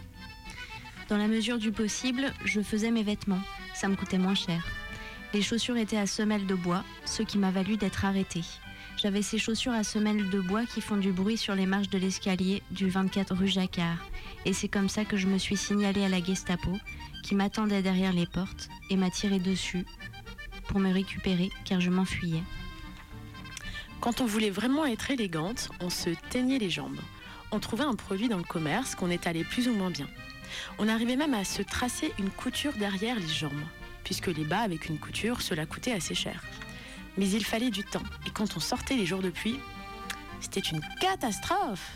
Dans la mesure du possible, je faisais mes vêtements, ça me coûtait moins cher. Les chaussures étaient à semelles de bois, ce qui m'a valu d'être arrêtée. J'avais ces chaussures à semelles de bois qui font du bruit sur les marches de l'escalier du 24 rue Jacquard. Et c'est comme ça que je me suis signalée à la Gestapo, qui m'attendait derrière les portes et m'a tiré dessus pour me récupérer car je m'enfuyais. Quand on voulait vraiment être élégante, on se teignait les jambes. On trouvait un produit dans le commerce qu'on étalait plus ou moins bien. On arrivait même à se tracer une couture derrière les jambes, puisque les bas avec une couture, cela coûtait assez cher. Mais il fallait du temps, et quand on sortait les jours de pluie, c'était une catastrophe.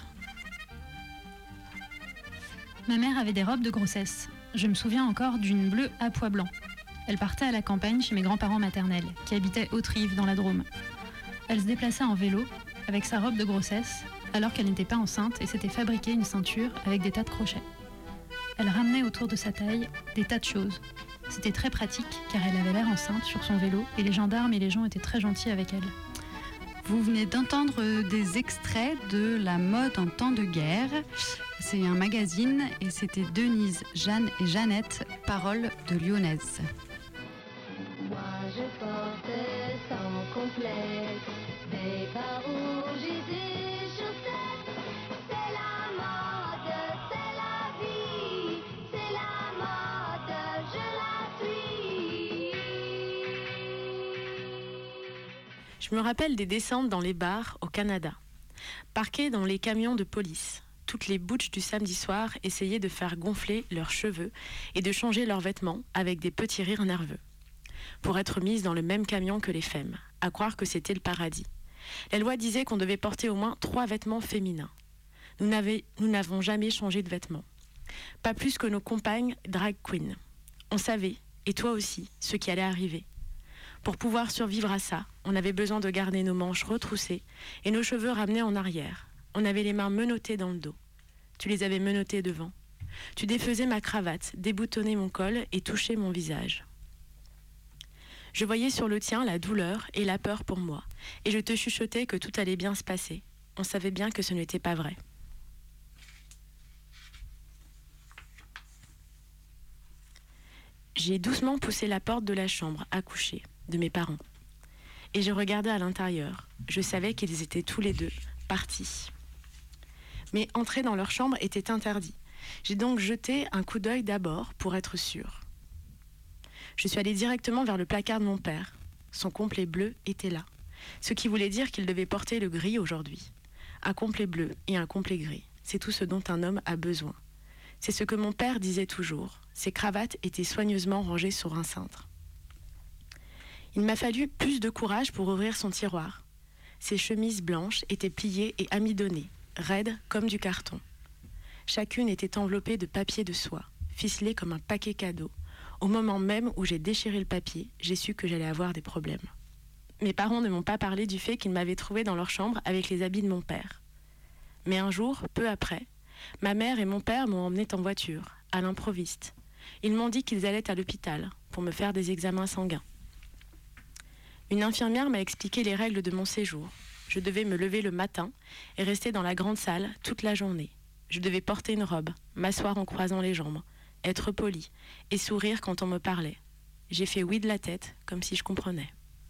Ma mère avait des robes de grossesse. Je me souviens encore d'une bleue à pois blanc. Elle partait à la campagne chez mes grands-parents maternels, qui habitaient Haute-Rive, dans la Drôme. Elle se déplaçait en vélo, avec sa robe de grossesse, alors qu'elle n'était pas enceinte et s'était fabriqué une ceinture avec des tas de crochets. Elle ramenait autour de sa taille des tas de choses. C'était très pratique car elle avait l'air enceinte sur son vélo et les gendarmes et les gens étaient très gentils avec elle. Vous venez d'entendre des extraits de La mode en temps de guerre. C'est un magazine et c'était Denise, Jeanne et Jeannette, paroles de Lyonnaise. Moi je porte sans complexe des bas rouges et des chaussettes. C'est la mode, c'est la vie, c'est la mode, je la suis. Je me rappelle des descentes dans les bars au Canada. Parqués dans les camions de police, toutes les butches du samedi soir essayaient de faire gonfler leurs cheveux et de changer leurs vêtements avec des petits rires nerveux, pour être mises dans le même camion que les femmes, à croire que c'était le paradis. La loi disait qu'on devait porter au moins 3 vêtements féminins. Nous n'avons jamais changé de vêtements. Pas plus que nos compagnes drag queen. On savait, et toi aussi, ce qui allait arriver. Pour pouvoir survivre à ça, on avait besoin de garder nos manches retroussées et nos cheveux ramenés en arrière. On avait les mains menottées dans le dos. Tu les avais menottées devant. Tu défaisais ma cravate, déboutonnais mon col et touchais mon visage. Je voyais sur le tien la douleur et la peur pour moi, et je te chuchotais que tout allait bien se passer. On savait bien que ce n'était pas vrai. J'ai doucement poussé la porte de la chambre à coucher de mes parents, et je regardais à l'intérieur. Je savais qu'ils étaient tous les deux partis. Mais entrer dans leur chambre était interdit. J'ai donc jeté un coup d'œil d'abord pour être sûre. Je suis allée directement vers le placard de mon père. Son complet bleu était là, ce qui voulait dire qu'il devait porter le gris aujourd'hui. Un complet bleu et un complet gris, c'est tout ce dont un homme a besoin. C'est ce que mon père disait toujours. Ses cravates étaient soigneusement rangées sur un cintre. Il m'a fallu plus de courage pour ouvrir son tiroir. Ses chemises blanches étaient pliées et amidonnées, raides comme du carton. Chacune était enveloppée de papier de soie, ficelée comme un paquet cadeau, Au moment même où j'ai déchiré le papier, j'ai su que j'allais avoir des problèmes. Mes parents ne m'ont pas parlé du fait qu'ils m'avaient trouvée dans leur chambre avec les habits de mon père. Mais un jour, peu après, ma mère et mon père m'ont emmenée en voiture, à l'improviste. Ils m'ont dit qu'ils allaient à l'hôpital pour me faire des examens sanguins. Une infirmière m'a expliqué les règles de mon séjour. Je devais me lever le matin et rester dans la grande salle toute la journée. Je devais porter une robe, m'asseoir en croisant les jambes, être poli et sourire quand on me parlait. J'ai fait oui de la tête, comme si je comprenais.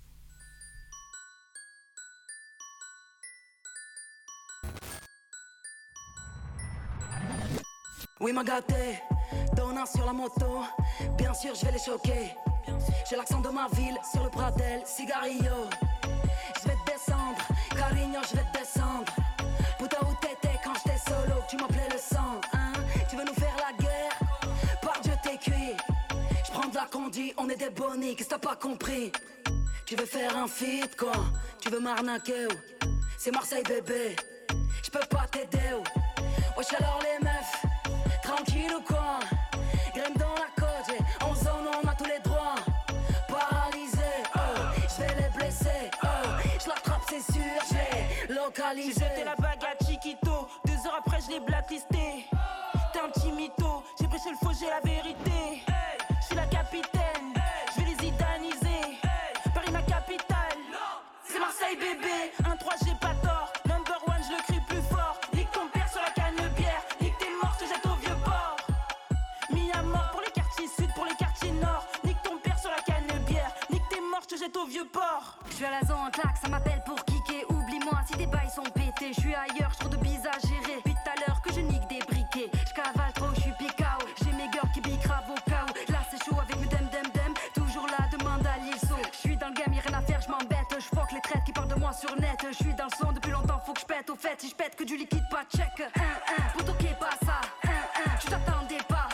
Oui, m'a gâté, donnant sur la moto. Bien sûr, je vais les choquer. J'ai l'accent de ma ville sur le Pradel, cigarillo. Je vais te descendre, Carigno, je vais te descendre. Putain, où t'étais quand j'étais solo, tu m'appelais le sang, hein? Tu veux nous faire la guerre? Par Dieu, t'es cuit. Je prends de la conduite, on est des bonnies, qu'est-ce que t'as pas compris? Tu veux faire un feat, quoi? Tu veux m'arnaquer, ou? C'est Marseille, bébé. Je peux pas t'aider, ou? Wesh, alors les meufs, tranquille ou quoi? Graine dans la côte, en zone on a tous les droits. Paralysé, oh, je vais les blesser, oh, je l'attrape c'est sûr, je l'ai localisé. J'ai jeté la bague à Chiquito, 2 heures après je l'ai blacklisté. T'es un petit mytho, j'ai prêché le faux, j'ai la vérité. Je suis la capitaine, je vais les idaniser. Paris ma capitale, c'est Marseille bébé. 1-3 j'ai pas tort, number one je le crie plus fort. Nique ton père sur la canne bière, nique tes morts, je jette au vieux port. Mis à mort pour les quartiers sud, pour les quartiers nord. Nique ton père sur la canne bière, nique tes morts, je jette au vieux port. Je suis à la zone claque, ça m'appelle pour kicker. Oublie-moi si tes bails sont pétés. Je suis ailleurs, je trouve de bise à gérer. Depuis tout à l'heure que je nique des briquets. Je cavale trop, je suis picao. J'ai mes girls qui bicravent au cas où. Là c'est chaud avec mes dem. Toujours là, demande à l'ISO. Je suis dans le game, y'a rien à faire, je m'embête. Je fuck les traites qui parlent de moi sur net. Je suis dans le son depuis longtemps, faut que je pète. Au fait, si je pète que du liquide, pas check. Pour toquer pas ça. Tu t'attendais pas.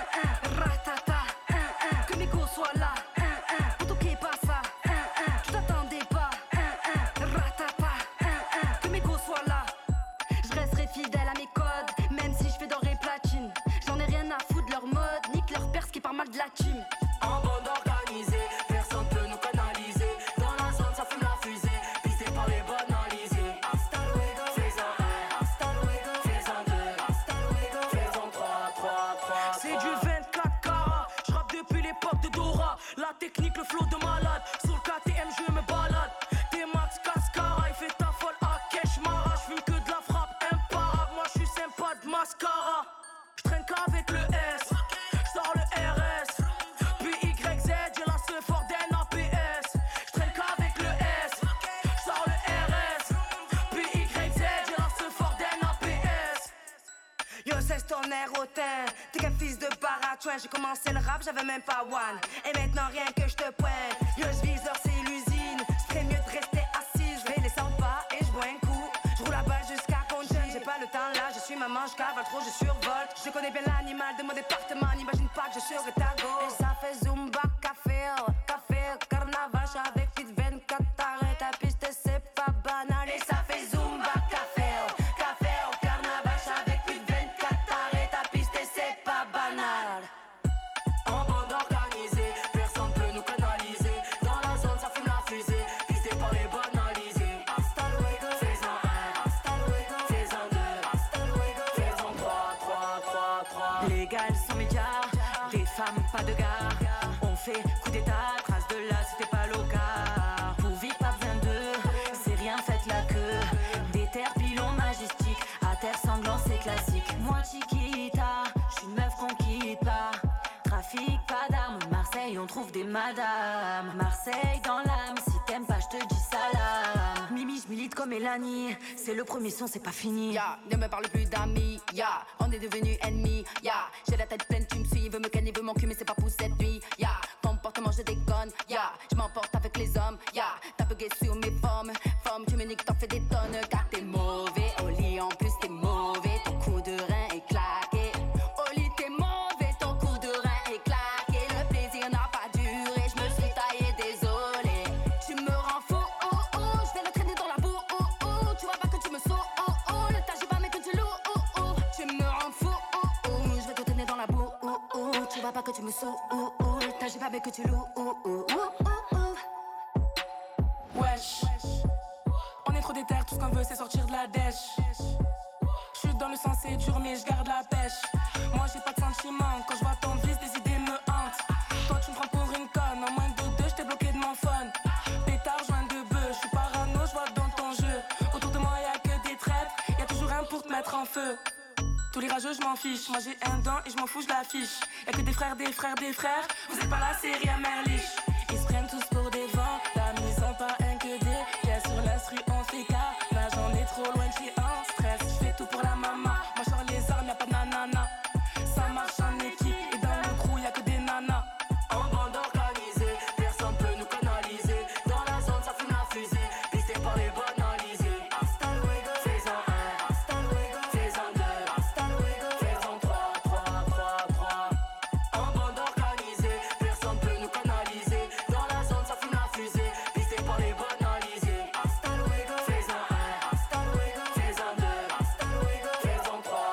Ratata. Que mes go soient là. Pour toquer pas ça. Tu t'attendais pas. Ratata. Que mes go soient là. Je resterai fidèle à mes codes, même si je fais d'or et platine. J'en ai rien à foutre de leur mode, nique leur perse qui parle mal de la team. En bande organisée, personne peut nous canaliser. Dans la zone, ça fume la fusée, pisté par les banalisés. Hasta luego, fais-en un. Hasta luego, fais-en deux. Hasta luego, fais-en trois. C'est du 24 carats, je rappe depuis l'époque de Dora. La technique, le flow de malade. Sur le KTM, je me balade. T-Max, Cascara, il fait ta folle à Kesh Mara. Je fume que de la frappe imparable. Moi, je suis sympa de mascara. Je traîne qu'avec le S, je sors le RS. Puis YZ, j'ai la seule fort d'un APS. Je traîne qu'avec le S, je sors le RS. Puis YZ, j'ai la seule fort d'un APS. Yo, c'est ton air hautain. T'es qu'un fils de baratouin. J'ai commencé le rap, j'avais même pas one. Et maintenant rien que je te pointe. Yo, je vise leur c'est l'usine. J'serais mieux de rester assise. Je vais les 100 pas et je bois un coup. Je roule là-bas jusqu'à Conchine. J'ai pas le temps là, je suis maman, je cavale trop, je survole. Je connais bien l'animal de mon département. N'imagine pas que je serai ta go. Et ça fait Zumba, café, carnaval. J'suis avec petite 24 arrêt. Ta piste c'est pas banal. Et ça fait Zumba, café, carnaval. J'suis avec plus de 24 arrêt. Ta piste c'est pas banal. En bande organisée, personne peut nous canaliser. Dans la zone, ça fume la fusée, pisté par les banalisés. Hasta luego, fais-en un. Hasta luego, fais-en deux. Hasta luego, fais-en trois. Légal sans médias, des femmes pas de gars. On fait coup d'état, trace de là c'était pas local. Pour vivre pas besoin d'eux, c'est rien, faites la queue. Des terres pilons majestiques, à terre sanglant c'est classique. Moi Chiquita, j'suis une meuf qu'on quitte pas. Trafic, pas d'armes, Marseille on trouve des madames. Marseille dans l'âme, si t'aimes pas j'te dis salam. Mimi j'milite comme Mélanie, c'est le premier son c'est pas fini. Ne me parle plus d'amis, on est devenus ennemis, j'ai la tête pleine, tu me suis, veut me canner, veut m'enculer, mais c'est pas pour cette nuit, comportement je déconne, je m'emporte avec les hommes, t'as bugué sur mes formes, tu me niques, t'en fais des tonnes, car t'es mauvais, au lit en plus t'es mauvais, ton coup de rein est claqué, au lit t'es mauvais, ton coup de rein est claqué, le plaisir n'a pas duré, je me suis taillé, désolé, tu me rends fou, je vais le traîner dans la boue, tu vois pas que tu me sautes, le tas j'ai pas mais que tu loues, tu me rends fou, je vais te traîner dans la boue, tu vas pas que tu me saoules. T'agis pas mais que tu loues. Wesh, on est trop déter, tout ce qu'on veut c'est sortir de la dèche. J'suis dans le sens c'est dur mais j'garde la pêche. Moi j'ai pas de sentiments, quand je vois ton vice des idées me hantent. Toi tu me prends pour une conne, en moins de deux j't'ai bloqué de mon phone. Pétard, joint de bœuf, j'suis parano, j'vois dans ton jeu. Autour de moi y'a que des traîtres, y'a toujours un pour te mettre en feu. Tous les rageux je m'en fiche, moi j'ai un dent et je m'en fous, je l'affiche. Y'a que des frères, vous êtes pas la série à Merlich. Ils se prennent tous pour des vents, la mise en pas un que des. Y'a sur l'instru on fait cas, là j'en ai trop loin de chez un stress. J'fais tout pour la maman, moi j'en les armes, y'a pas de nanana. Ça marche en équipe et dans le crew y'a que des nanas. En bande organisée, personne peut nous canaliser. Dans la zone ça fume la fusée, pisté par les banalisés. Hasta luego, fais-en un, hasta luego, fais-en deux, hasta luego, fais-en trois. En bande organisée, personne peut nous canaliser. Dans la zone ça fume la fusée, pisté par les banalisés. Hasta luego, fais-en un, hasta luego, fais-en deux, hasta luego, fais-en trois.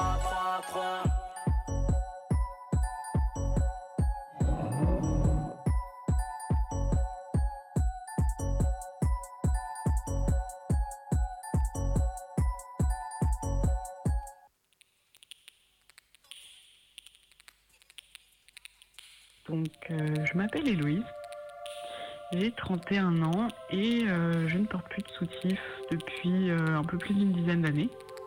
Donc, je m'appelle Héloïse, j'ai 31 ans et je ne porte plus de soutif depuis un peu plus d'une dizaine d'années.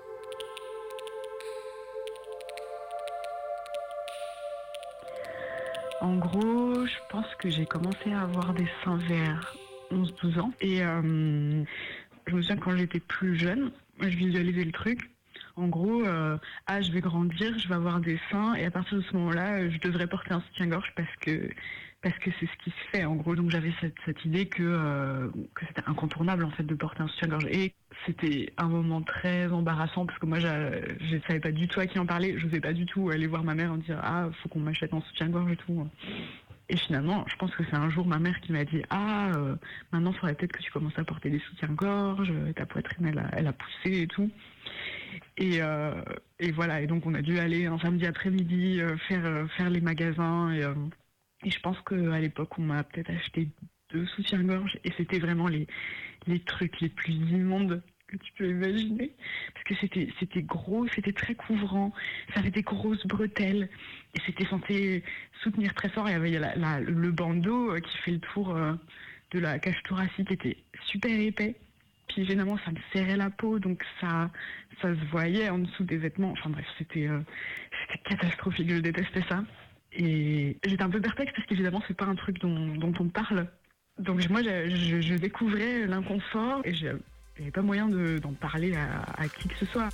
En gros, je pense que j'ai commencé à avoir des seins vers 11-12 ans et je me souviens quand j'étais plus jeune, je visualisais le truc. En gros, je vais grandir, je vais avoir des seins et à partir de ce moment-là, je devrais porter un soutien-gorge parce que c'est ce qui se fait en gros. Donc j'avais cette idée que c'était incontournable en fait de porter un soutien-gorge. Et c'était un moment très embarrassant parce que moi je savais pas du tout à qui en parler. Je n'osais pas du tout aller voir ma mère en dire faut qu'on m'achète un soutien-gorge et tout. Et finalement, je pense que c'est un jour ma mère qui m'a dit maintenant il faudrait peut-être que tu commences à porter des soutiens-gorge, ta poitrine elle a poussé et tout. Et voilà, et donc on a dû aller un samedi après-midi faire les magasins et je pense qu'à l'époque on m'a peut-être acheté 2 soutiens-gorge et c'était vraiment les trucs les plus immondes que tu peux imaginer parce que c'était gros, c'était très couvrant, ça avait des grosses bretelles et c'était censé soutenir très fort. Il y avait le bandeau qui fait le tour de la cage thoracique était super épais. Puis généralement ça me serrait la peau donc ça se voyait en dessous des vêtements. Enfin bref, c'était catastrophique, je détestais ça. Et j'étais un peu perplexe parce qu'évidemment c'est pas un truc dont on parle. Donc moi je découvrais l'inconfort et j'avais pas moyen d'en parler à qui que ce soit.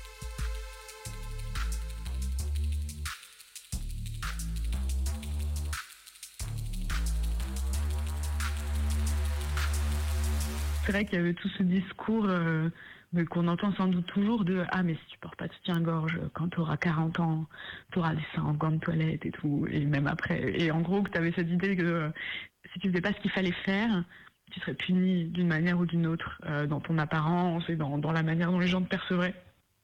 C'est vrai qu'il y avait tout ce discours qu'on entend sans doute toujours de « Ah, mais si tu portes pas de soutien-gorge, quand tu auras 40 ans, tu auras des seins en gants de toilette et tout. » Et même après. Et en gros, que tu avais cette idée que si tu faisais pas ce qu'il fallait faire, tu serais puni d'une manière ou d'une autre dans ton apparence et dans la manière dont les gens te percevraient.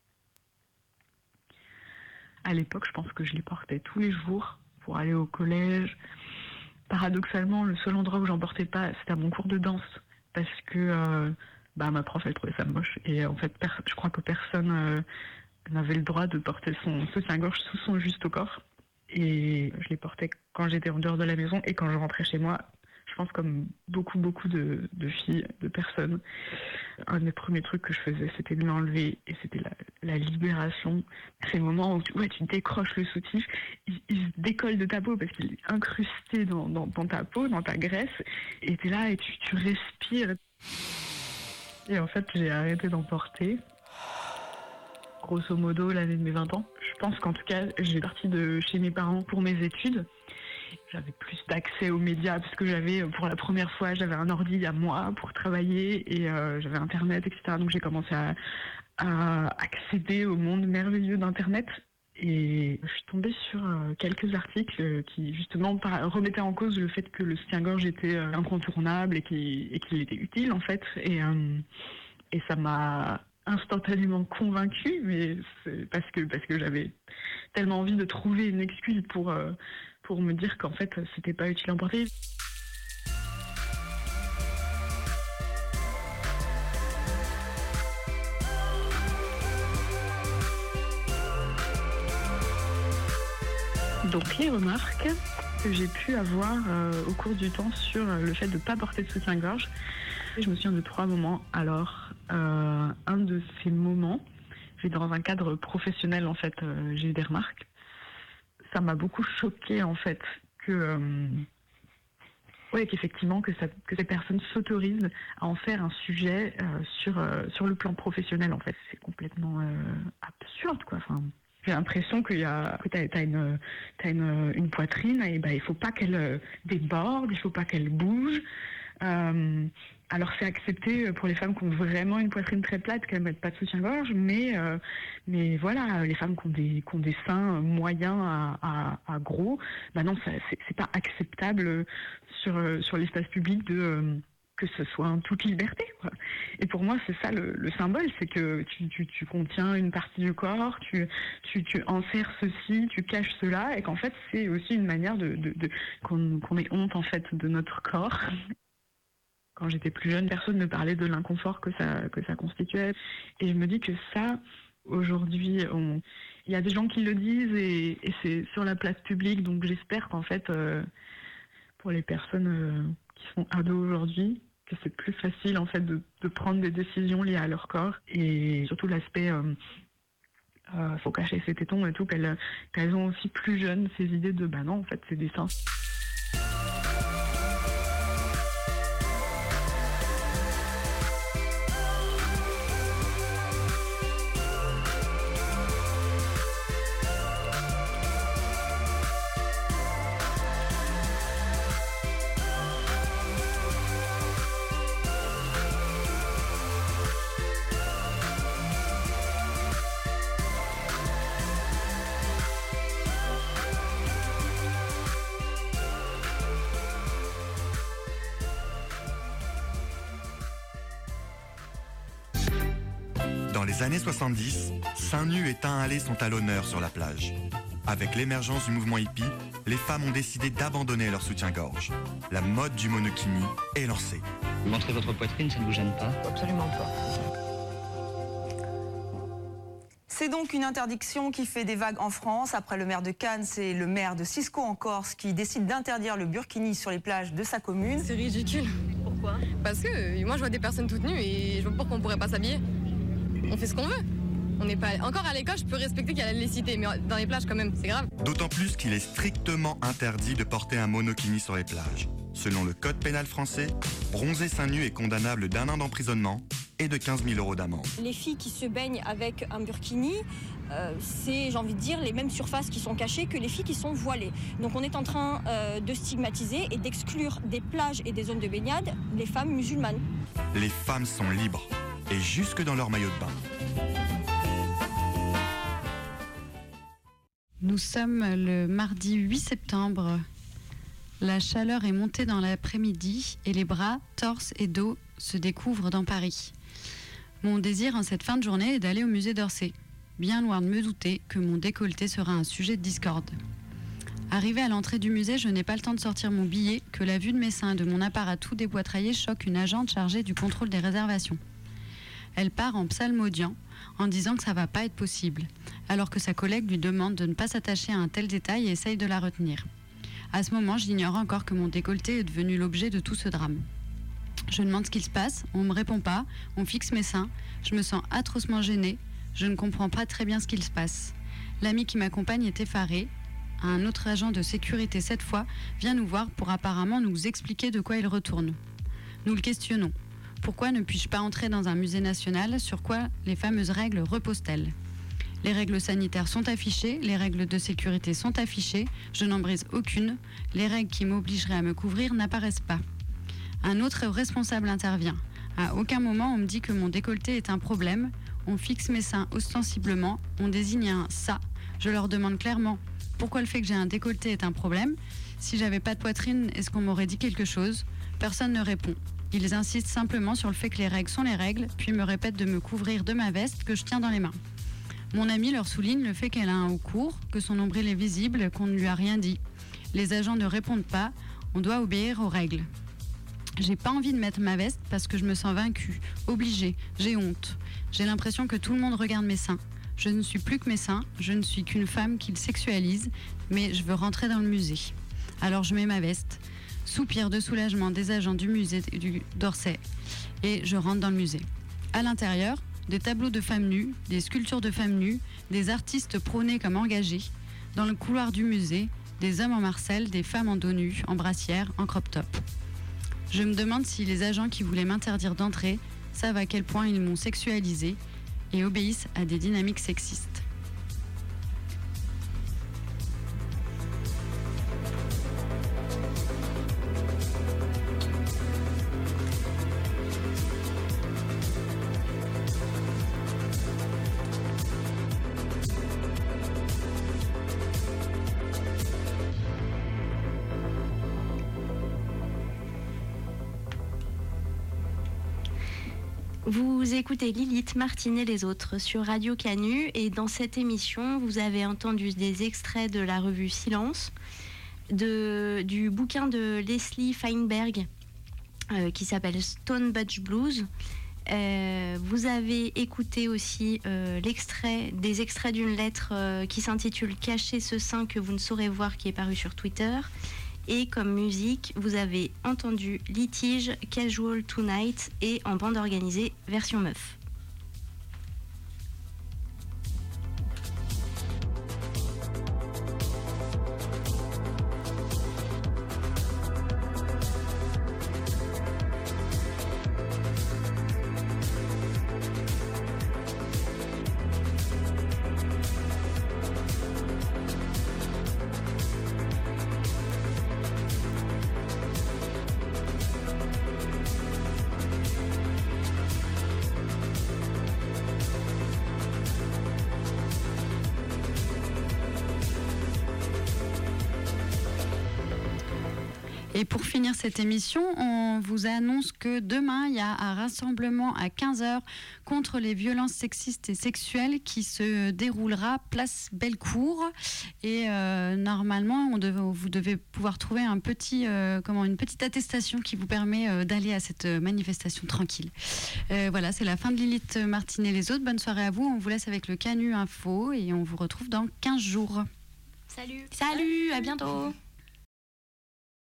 À l'époque, je pense que je les portais tous les jours pour aller au collège. Paradoxalement, le seul endroit où j'en portais pas, c'était à mon cours de danse. Parce que ma prof, elle trouvait ça moche. Et en fait, je crois que personne n'avait le droit de porter son soutien-gorge sous son juste au corps. Et je les portais quand j'étais en dehors de la maison et quand je rentrais chez moi. Je pense comme beaucoup de filles, de personnes. Un des premiers trucs que je faisais, c'était de l'enlever. Et c'était la libération. Ces moments où tu décroches le soutif, il se décolle de ta peau parce qu'il est incrusté dans ta peau, dans ta graisse. Et t'es là et tu respires. Et en fait, j'ai arrêté d'en porter. Grosso modo, l'année de mes 20 ans. Je pense qu'en tout cas, j'ai parti de chez mes parents pour mes études. J'avais plus d'accès aux médias parce que pour la première fois, j'avais un ordi à moi pour travailler et j'avais Internet, etc. Donc j'ai commencé à accéder au monde merveilleux d'Internet. Et je suis tombée sur quelques articles qui justement remettaient en cause le fait que le soutien-gorge était incontournable et qu'il était utile en fait. Et ça m'a instantanément convaincue, mais c'est parce que j'avais tellement envie de trouver une excuse pour me dire qu'en fait, c'était pas utile à emporter. Donc les remarques que j'ai pu avoir au cours du temps sur le fait de ne pas porter de soutien-gorge, je me souviens de 3 moments. Alors, un de ces moments, j'ai dans un cadre professionnel en fait, j'ai eu des remarques. Ça m'a beaucoup choquée en fait qu'effectivement que ces personnes s'autorisent à en faire un sujet sur le plan professionnel en fait. C'est complètement absurde quoi. Enfin, j'ai l'impression que t'as une poitrine et il faut pas qu'elle déborde, il faut pas qu'elle bouge. Alors c'est accepté pour les femmes qui ont vraiment une poitrine très plate qu'elles mettent pas de soutien-gorge, mais voilà, les femmes qui ont des seins moyens à gros, non, c'est pas acceptable sur l'espace public que ce soit en toute liberté, quoi. Et pour moi, c'est ça le symbole, c'est que tu contiens une partie du corps, tu enserres ceci, tu caches cela, et qu'en fait, c'est aussi une manière qu'on ait honte en fait de notre corps. Quand j'étais plus jeune, personne ne parlait de l'inconfort que ça constituait. Et je me dis que ça, aujourd'hui, il y a des gens qui le disent et c'est sur la place publique, donc j'espère qu'en fait, pour les personnes qui sont ados aujourd'hui, que c'est plus facile en fait de prendre des décisions liées à leur corps et surtout l'aspect faut cacher ses tétons et tout, qu'elles ont aussi plus jeunes ces idées de non en fait c'est des seins. Dans les années 70, seins nus et teint hâlé sont à l'honneur sur la plage. Avec l'émergence du mouvement hippie, les femmes ont décidé d'abandonner leur soutien-gorge. La mode du monokini est lancée. Montrer votre poitrine, ça ne vous gêne pas? Absolument pas. C'est donc une interdiction qui fait des vagues en France. Après le maire de Cannes, c'est le maire de Cisco en Corse qui décide d'interdire le burkini sur les plages de sa commune. C'est ridicule. Pourquoi? Parce que moi je vois des personnes toutes nues et je vois pas pourquoi on pourrait pas s'habiller. On fait ce qu'on veut. On n'est pas encore à l'école, je peux respecter qu'il y a la laïcité, mais dans les plages quand même, c'est grave. D'autant plus qu'il est strictement interdit de porter un monokini sur les plages. Selon le code pénal français, bronzer seins nus est condamnable d'1 an d'emprisonnement et de 15 000 € d'amende. Les filles qui se baignent avec un burkini, c'est, j'ai envie de dire, les mêmes surfaces qui sont cachées que les filles qui sont voilées. Donc on est en train de stigmatiser et d'exclure des plages et des zones de baignade les femmes musulmanes. Les femmes sont libres, et jusque dans leur maillot de bain. Nous sommes le mardi 8 septembre. La chaleur est montée dans l'après-midi et les bras, torse et dos se découvrent dans Paris. Mon désir en cette fin de journée est d'aller au musée d'Orsay, bien loin de me douter que mon décolleté sera un sujet de discorde. Arrivé à l'entrée du musée, je n'ai pas le temps de sortir mon billet que la vue de mes seins et de mon appareil tout dépoitraillé choque une agente chargée du contrôle des réservations. Elle part en psalmodiant en disant que ça va pas être possible, alors que sa collègue lui demande de ne pas s'attacher à un tel détail et essaye de la retenir. À ce moment, j'ignore encore que mon décolleté est devenu l'objet de tout ce drame. Je demande ce qu'il se passe, on me répond pas, on fixe mes seins, je me sens atrocement gênée, je ne comprends pas très bien ce qu'il se passe. L'ami qui m'accompagne est effaré. Un autre agent de sécurité, cette fois, vient nous voir pour apparemment nous expliquer de quoi il retourne. Nous le questionnons. Pourquoi ne puis-je pas entrer dans un musée national? Sur quoi les fameuses règles reposent-elles? Les règles sanitaires sont affichées, les règles de sécurité sont affichées, je n'en brise aucune, les règles qui m'obligeraient à me couvrir n'apparaissent pas. Un autre responsable intervient. À aucun moment on me dit que mon décolleté est un problème, on fixe mes seins ostensiblement, on désigne un « ça ». Je leur demande clairement pourquoi le fait que j'ai un décolleté est un problème. Si j'avais pas de poitrine, est-ce qu'on m'aurait dit quelque chose? Personne ne répond. Ils insistent simplement sur le fait que les règles sont les règles, puis me répètent de me couvrir de ma veste que je tiens dans les mains. Mon amie leur souligne le fait qu'elle a un haut court, que son nombril est visible, qu'on ne lui a rien dit. Les agents ne répondent pas, on doit obéir aux règles. J'ai pas envie de mettre ma veste parce que je me sens vaincue, obligée, j'ai honte. J'ai l'impression que tout le monde regarde mes seins. Je ne suis plus que mes seins, je ne suis qu'une femme qui le sexualise, mais je veux rentrer dans le musée. Alors je mets ma veste, soupir de soulagement des agents du musée d'Orsay, et je rentre dans le musée. À l'intérieur, des tableaux de femmes nues, des sculptures de femmes nues, des artistes prônés comme engagés. Dans le couloir du musée, des hommes en marcel, des femmes en dos nu, en brassière, en crop top. Je me demande si les agents qui voulaient m'interdire d'entrer savent à quel point ils m'ont sexualisée et obéissent à des dynamiques sexistes. Vous écoutez Lilith, Martine et les autres sur Radio Canu, et dans cette émission, vous avez entendu des extraits de la revue Silence, du bouquin de Leslie Feinberg qui s'appelle Stone Butch Blues. Vous avez écouté aussi des extraits d'une lettre qui s'intitule « Cachez ce sein que vous ne saurez voir » qui est paru sur Twitter. Et comme musique, vous avez entendu Litige, Casual Tonight et en bande organisée, version meuf. Et pour finir cette émission, on vous annonce que demain, il y a un rassemblement à 15h contre les violences sexistes et sexuelles qui se déroulera place Bellecour. Et normalement, vous devez pouvoir trouver une petite attestation qui vous permet d'aller à cette manifestation tranquille. Voilà, c'est la fin de Lilith, Martine et les autres. Bonne soirée à vous. On vous laisse avec le Canu Info et on vous retrouve dans 15 jours. Salut, à bientôt.